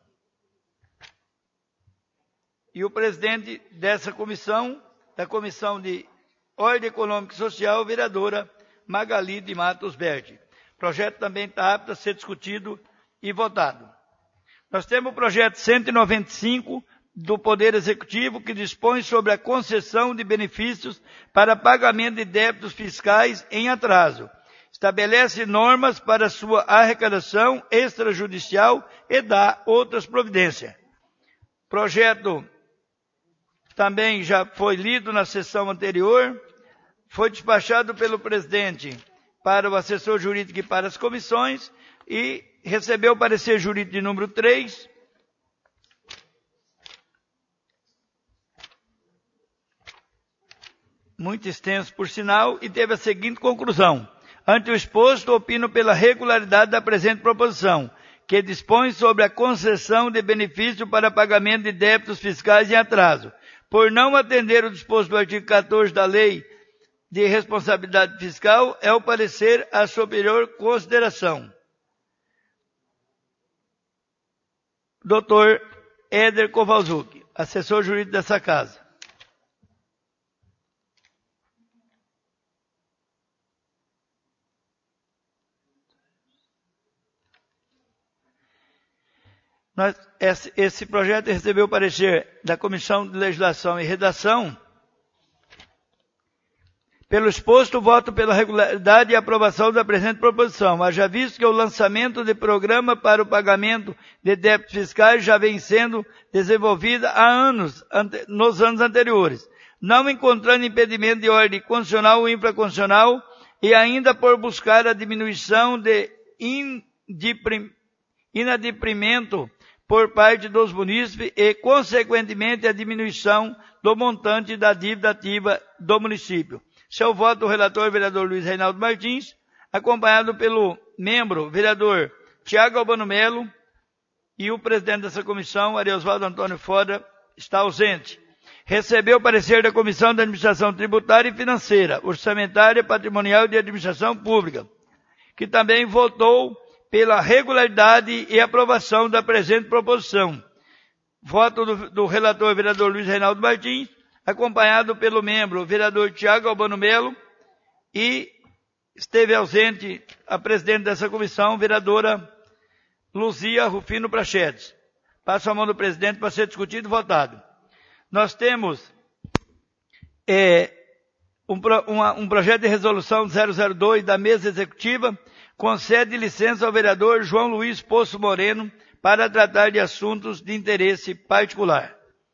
E o presidente dessa comissão, da Comissão de Ordem Econômica e Social, vereadora Magali de Matos Berti. O projeto também está apto a ser discutido e votado. Nós temos o projeto cento e noventa e cinco do Poder Executivo, que dispõe sobre a concessão de benefícios para pagamento de débitos fiscais em atraso. Estabelece normas para sua arrecadação extrajudicial e dá outras providências. O projeto também já foi lido na sessão anterior, foi despachado pelo presidente para o assessor jurídico e para as comissões e recebeu o parecer jurídico de número três, muito extenso por sinal, e teve a seguinte conclusão. Ante o exposto, opino pela regularidade da presente proposição, que dispõe sobre a concessão de benefício para pagamento de débitos fiscais em atraso, por não atender o disposto do artigo quatorze da Lei de Responsabilidade Fiscal, é o parecer a superior consideração. doutor Éder Kovalzuk, assessor jurídico dessa casa. Nós, esse, esse projeto recebeu o parecer da Comissão de Legislação e Redação. Pelo exposto, voto pela regularidade e aprovação da presente proposição, haja visto que o lançamento de programa para o pagamento de débitos fiscais já vem sendo desenvolvido há anos, ante, nos anos anteriores, não encontrando impedimento de ordem constitucional ou infraconstitucional e ainda por buscar a diminuição de inadimplência por parte dos munícipes e, consequentemente, a diminuição do montante da dívida ativa do município. Seu voto, o relator, vereador Luiz Reinaldo Martins, acompanhado pelo membro, vereador Tiago Albano Melo, e o presidente dessa comissão, Ariosvaldo Antônio Foda, está ausente. Recebeu o parecer da Comissão de Administração Tributária e Financeira, Orçamentária, Patrimonial e de Administração Pública, que também votou pela regularidade e aprovação da presente proposição. Voto do, do relator, vereador Luiz Reinaldo Martins, acompanhado pelo membro, vereador Tiago Albano Melo, e esteve ausente a presidente dessa comissão, vereadora Luzia Rufino Prachedes. Passo a mão do presidente para ser discutido e votado. Nós temos é, um, uma, um projeto de resolução zero zero dois da mesa executiva, concede licença ao vereador João Luiz Poço Moreno para tratar de assuntos de interesse particular.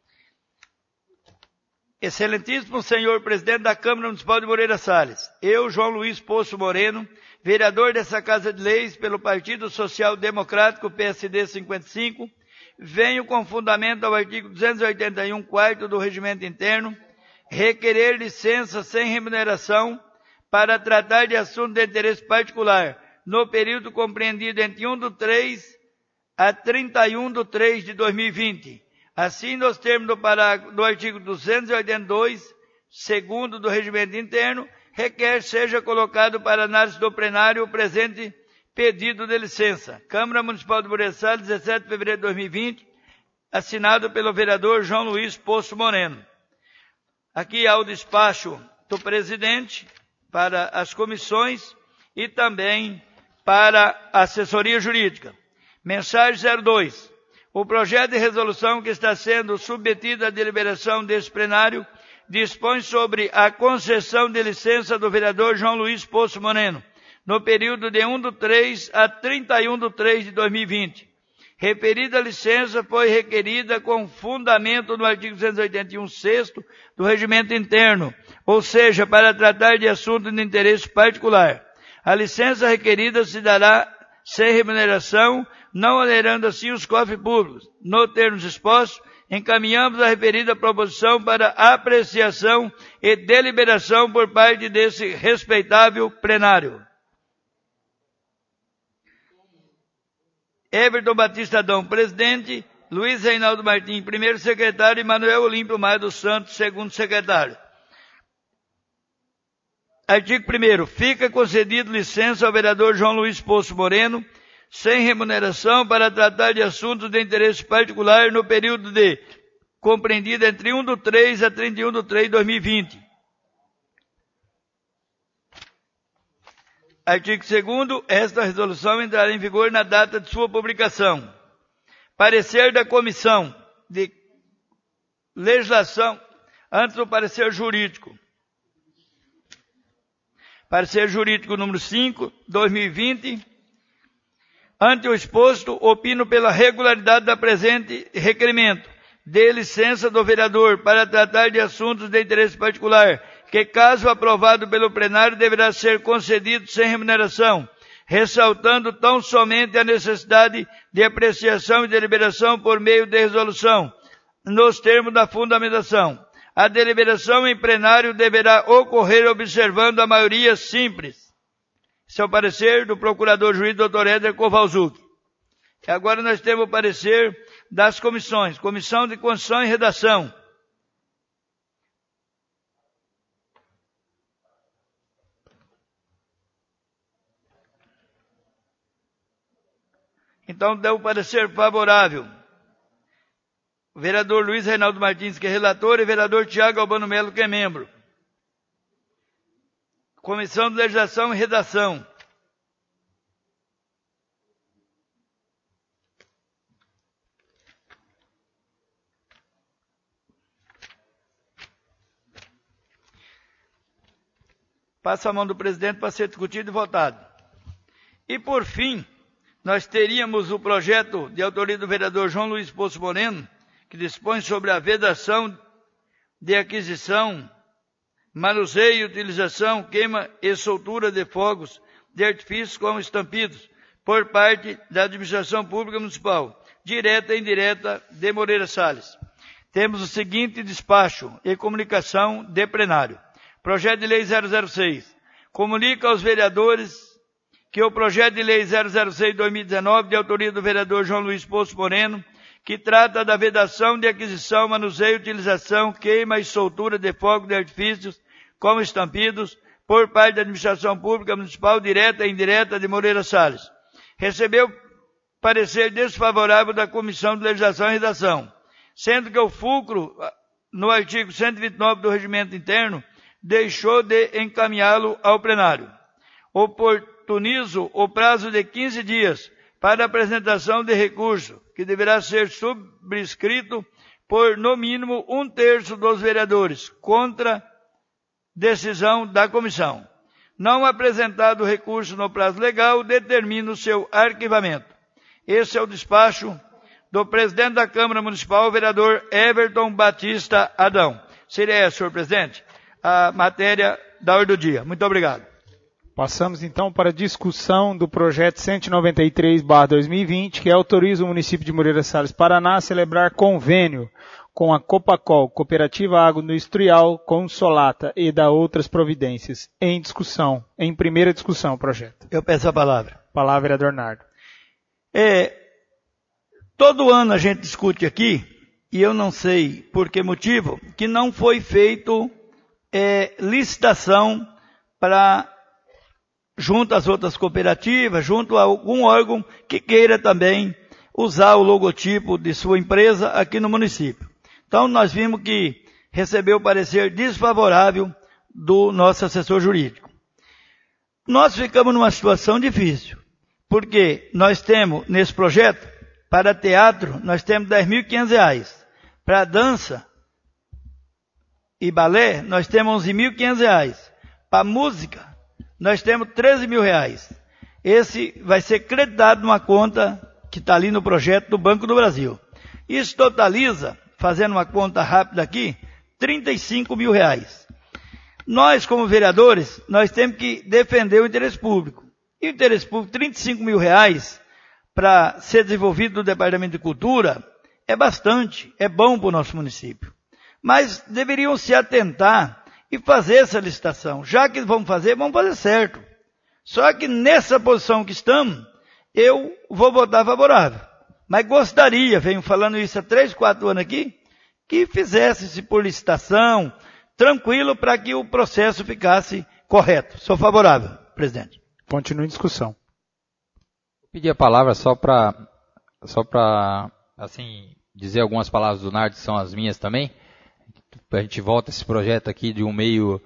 Excelentíssimo senhor presidente da Câmara Municipal de Moreira Salles, eu, João Luiz Poço Moreno, vereador dessa Casa de Leis pelo Partido Social Democrático P S D cinquenta e cinco, venho com fundamento ao artigo duzentos e oitenta e um, quarto do Regimento Interno, requerer licença sem remuneração para tratar de assunto de interesse particular no período compreendido entre um de três a trinta e um de três de dois mil e vinte. Assim, nos termos do, parágrafo, do artigo duzentos e oitenta e dois, segundo do Regimento Interno, requer seja colocado para análise do plenário o presente pedido de licença. Câmara Municipal de Moreira Salles, dezessete de fevereiro de dois mil e vinte, assinado pelo vereador João Luiz Poço Moreno. Aqui há o despacho do presidente para as comissões e também para a assessoria jurídica. Mensagem zero dois. O projeto de resolução que está sendo submetido à deliberação deste plenário dispõe sobre a concessão de licença do vereador João Luiz Poço Moreno, no período de um de três a trinta e um de três de dois mil e vinte. Referida licença foi requerida com fundamento no artigo duzentos e oitenta e um, sexto do Regimento Interno, ou seja, para tratar de assunto de interesse particular. A licença requerida se dará sem remuneração, não onerando assim os cofres públicos. No termos expostos, encaminhamos a referida proposição para apreciação e deliberação por parte desse respeitável plenário. Everton Batista Adão, presidente. Luiz Reinaldo Martins, primeiro secretário. E Manuel Olímpio Maia dos Santos, segundo secretário. Artigo primeiro. Fica concedido licença ao vereador João Luiz Poço Moreno, sem remuneração, para tratar de assuntos de interesse particular no período de compreendido entre um de três a trinta e um de três de dois mil e vinte. Artigo segundo. Esta resolução entrará em vigor na data de sua publicação. Parecer da Comissão de Legislação, antes do parecer jurídico. Parecer jurídico número cinco, dois mil e vinte. Ante o exposto, opino pela regularidade da presente requerimento de licença do vereador para tratar de assuntos de interesse particular, que, caso aprovado pelo plenário, deverá ser concedido sem remuneração, ressaltando tão somente a necessidade de apreciação e deliberação por meio de resolução, nos termos da fundamentação. A deliberação em plenário deverá ocorrer observando a maioria simples. Esse é o parecer do procurador juiz doutor Éder Kovalzuk. E agora nós temos o parecer das comissões. Comissão de Constituição e Redação. Então, deu o parecer favorável. O vereador Luiz Reinaldo Martins, que é relator, e o vereador Tiago Albano Melo, que é membro. Comissão de Legislação e Redação. Passa a mão do presidente para ser discutido e votado. E, por fim, nós teríamos o projeto de autoria do vereador João Luiz Poço Moreno, que dispõe sobre a vedação de aquisição, manuseio, utilização, queima e soltura de fogos de artifícios como estampidos por parte da Administração Pública Municipal, direta e indireta de Moreira Salles. Temos o seguinte despacho e comunicação de plenário. Projeto de Lei zero zero seis. Comunica aos vereadores que o projeto de Lei zero zero seis de dois mil e dezenove, de autoria do vereador João Luiz Poço Moreno, que trata da vedação de aquisição, manuseio, utilização, queima e soltura de fogos de artifícios como estampidos por parte da administração pública municipal direta e indireta de Moreira Salles. Recebeu parecer desfavorável da Comissão de Legislação e Redação, sendo que o fulcro, no artigo cento e vinte e nove do Regimento Interno, deixou de encaminhá-lo ao plenário. Oportunizo o prazo de quinze dias para a apresentação de recurso, que deverá ser subscrito por, no mínimo, um terço dos vereadores, contra decisão da comissão. Não apresentado o recurso no prazo legal, determina o seu arquivamento. Esse é o despacho do presidente da Câmara Municipal, o vereador Everton Batista Adão. Seria essa, senhor presidente, a matéria da ordem do dia. Muito obrigado. Passamos então para a discussão do projeto cento e noventa e três barra dois mil e vinte, que autoriza o município de Moreira Salles, Paraná, a celebrar convênio com a Copacol, Cooperativa Agroindustrial, Consolata e da outras providências. Em discussão, em primeira discussão, o projeto. Eu peço a palavra. Palavra, vereador Nardo. É, todo ano a gente discute aqui, e eu não sei por que motivo, que não foi feito é, licitação para, junto às outras cooperativas, junto a algum órgão que queira também usar o logotipo de sua empresa aqui no município. Então, nós vimos que recebeu parecer desfavorável do nosso assessor jurídico. Nós ficamos numa situação difícil, porque nós temos, nesse projeto, para teatro, nós temos dez mil e quinhentos reais. Para dança e balé, nós temos onze mil e quinhentos reais. Para música, nós temos treze mil reais. Esse vai ser creditado numa conta que está ali no projeto do Banco do Brasil. Isso totaliza, fazendo uma conta rápida aqui, trinta e cinco mil reais. Nós, como vereadores, nós temos que defender o interesse público. E o interesse público, trinta e cinco mil reais, para ser desenvolvido no Departamento de Cultura, é bastante, é bom para o nosso município. Mas deveriam se atentar e fazer essa licitação. Já que vamos fazer, vamos fazer certo. Só que nessa posição que estamos, eu vou votar favorável. Mas gostaria, venho falando isso há três, quatro anos aqui, que fizesse-se por licitação, tranquilo, para que o processo ficasse correto. Sou favorável, presidente. Continue em discussão. Vou pedir a palavra só para, só para, assim, dizer algumas palavras do Nardo, que são as minhas também. A gente volta esse projeto aqui de um meio,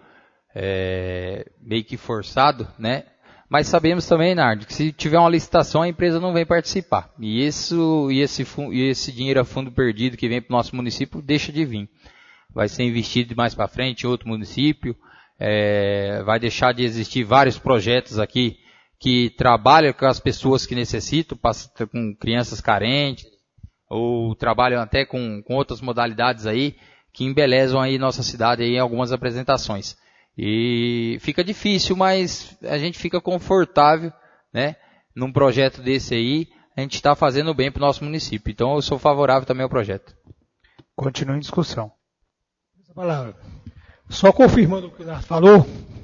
é, meio que forçado, né? Mas sabemos também, Nardo, que se tiver uma licitação, a empresa não vem participar. E, isso, e, esse, e esse dinheiro a fundo perdido que vem para o nosso município deixa de vir. Vai ser investido mais para frente em outro município. É, vai deixar de existir vários projetos aqui que trabalham com as pessoas que necessitam, com crianças carentes, ou trabalham até com, com outras modalidades aí, que embelezam aí nossa cidade aí em algumas apresentações. E fica difícil, mas a gente fica confortável, né? Num projeto desse aí, a gente está fazendo bem para o nosso município. Então eu sou favorável também ao projeto. Continue em discussão. Essa palavra. Só confirmando o que o Nardo falou,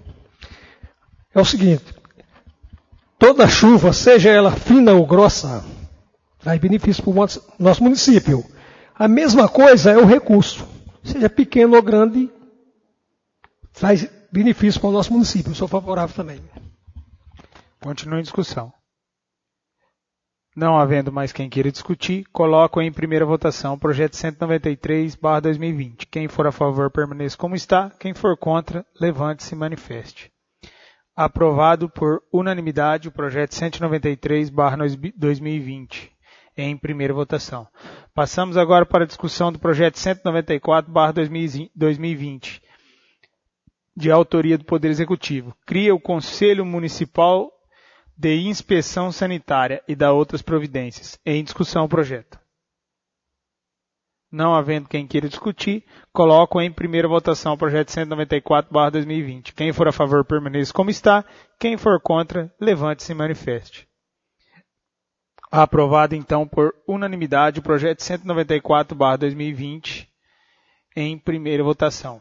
é o seguinte: toda chuva, seja ela fina ou grossa, traz benefício para o nosso município. A mesma coisa é o recurso, seja pequeno ou grande, traz benefício para o nosso município. Eu sou favorável também. Continue em discussão. Não havendo mais quem queira discutir, coloco em primeira votação o projeto cento e noventa e três barra dois mil e vinte. Quem for a favor, permaneça como está. Quem for contra, levante-se e manifeste. Aprovado por unanimidade o projeto cento e noventa e três barra dois mil e vinte. Em primeira votação. Passamos agora para a discussão do projeto cento e noventa e quatro barra dois mil e vinte. De autoria do Poder Executivo. Cria o Conselho Municipal de Inspeção Sanitária e dá outras providências. Em discussão o projeto. Não havendo quem queira discutir, coloco em primeira votação o projeto cento e noventa e quatro barra dois mil e vinte. Quem for a favor, permaneça como está. Quem for contra, levante-se e manifeste. Aprovado, então, por unanimidade o projeto cento e noventa e quatro barra dois mil e vinte em primeira votação.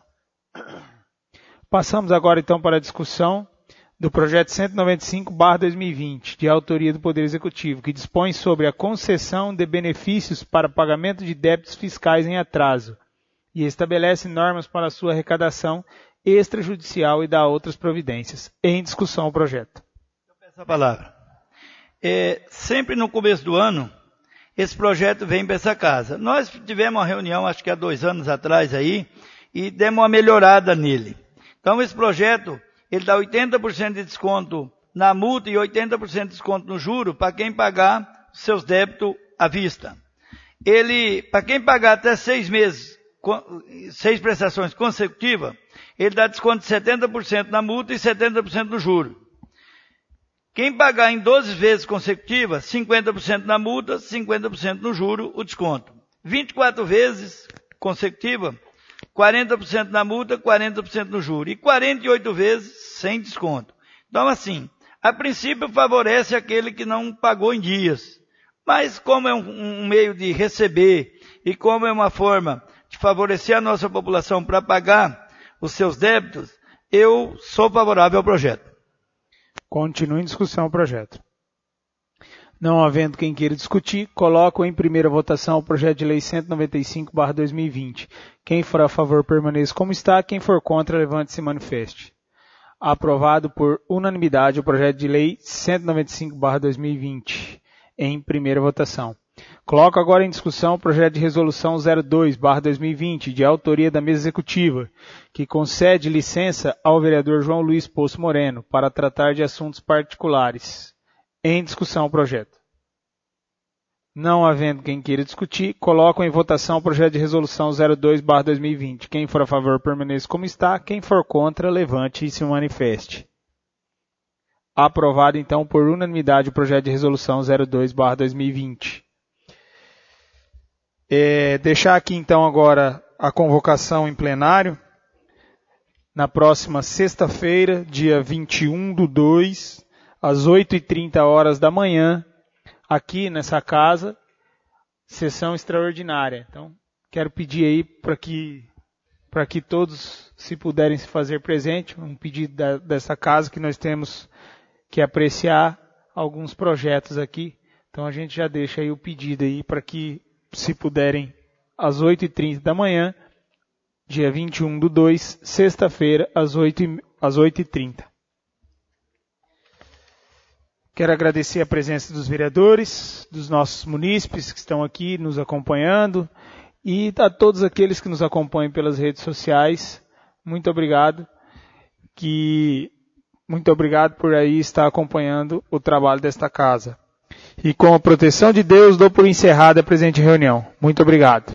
Passamos agora, então, para a discussão do projeto cento e noventa e cinco barra dois mil e vinte, de autoria do Poder Executivo, que dispõe sobre a concessão de benefícios para pagamento de débitos fiscais em atraso e estabelece normas para sua arrecadação extrajudicial e dá outras providências. Em discussão o projeto. Eu peço a palavra. É, sempre no começo do ano, esse projeto vem para essa casa. Nós tivemos uma reunião, acho que há dois anos atrás aí, e demos uma melhorada nele. Então esse projeto, ele dá oitenta por cento de desconto na multa e oitenta por cento de desconto no juro para quem pagar seus débitos à vista. Ele, para quem pagar até seis meses, seis prestações consecutivas, ele dá desconto de setenta por cento na multa e setenta por cento no juro. Quem pagar em doze vezes consecutivas, cinquenta por cento na multa, cinquenta por cento no juro, o desconto. vinte e quatro vezes consecutivas, quarenta por cento na multa, quarenta por cento no juro. E quarenta e oito vezes sem desconto. Então, assim, a princípio favorece aquele que não pagou em dias. Mas como é um, um meio de receber e como é uma forma de favorecer a nossa população para pagar os seus débitos, eu sou favorável ao projeto. Continua em discussão o projeto. Não havendo quem queira discutir, coloco em primeira votação o projeto de lei cento e noventa e cinco barra dois mil e vinte. Quem for a favor permaneça como está, quem for contra levante-se e manifeste. Aprovado por unanimidade o projeto de lei cento e noventa e cinco barra dois mil e vinte em primeira votação. Coloco agora em discussão o projeto de resolução zero dois barra dois mil e vinte, de autoria da mesa executiva, que concede licença ao vereador João Luiz Poço Moreno para tratar de assuntos particulares. Em discussão o projeto. Não havendo quem queira discutir, coloco em votação o projeto de resolução zero dois barra dois mil e vinte. Quem for a favor permaneça como está, quem for contra levante e se manifeste. Aprovado então por unanimidade o projeto de resolução zero dois barra dois mil e vinte. É, deixar aqui então agora a convocação em plenário, na próxima sexta-feira, dia vinte e um do dois, às oito e trinta horas da manhã, aqui nessa casa, sessão extraordinária. Então, quero pedir aí para que, para que todos, se puderem se fazer presente, um pedido da, dessa casa, que nós temos que apreciar alguns projetos aqui. Então, a gente já deixa aí o pedido aí para que, se puderem, às oito e trinta da manhã, dia vinte e um do dois, sexta-feira, às oito e trinta. Quero agradecer a presença dos vereadores, dos nossos munícipes que estão aqui nos acompanhando e a todos aqueles que nos acompanham pelas redes sociais. Muito obrigado. Que, muito obrigado por aí estar acompanhando o trabalho desta casa. E com a proteção de Deus, dou por encerrada a presente reunião. Muito obrigado.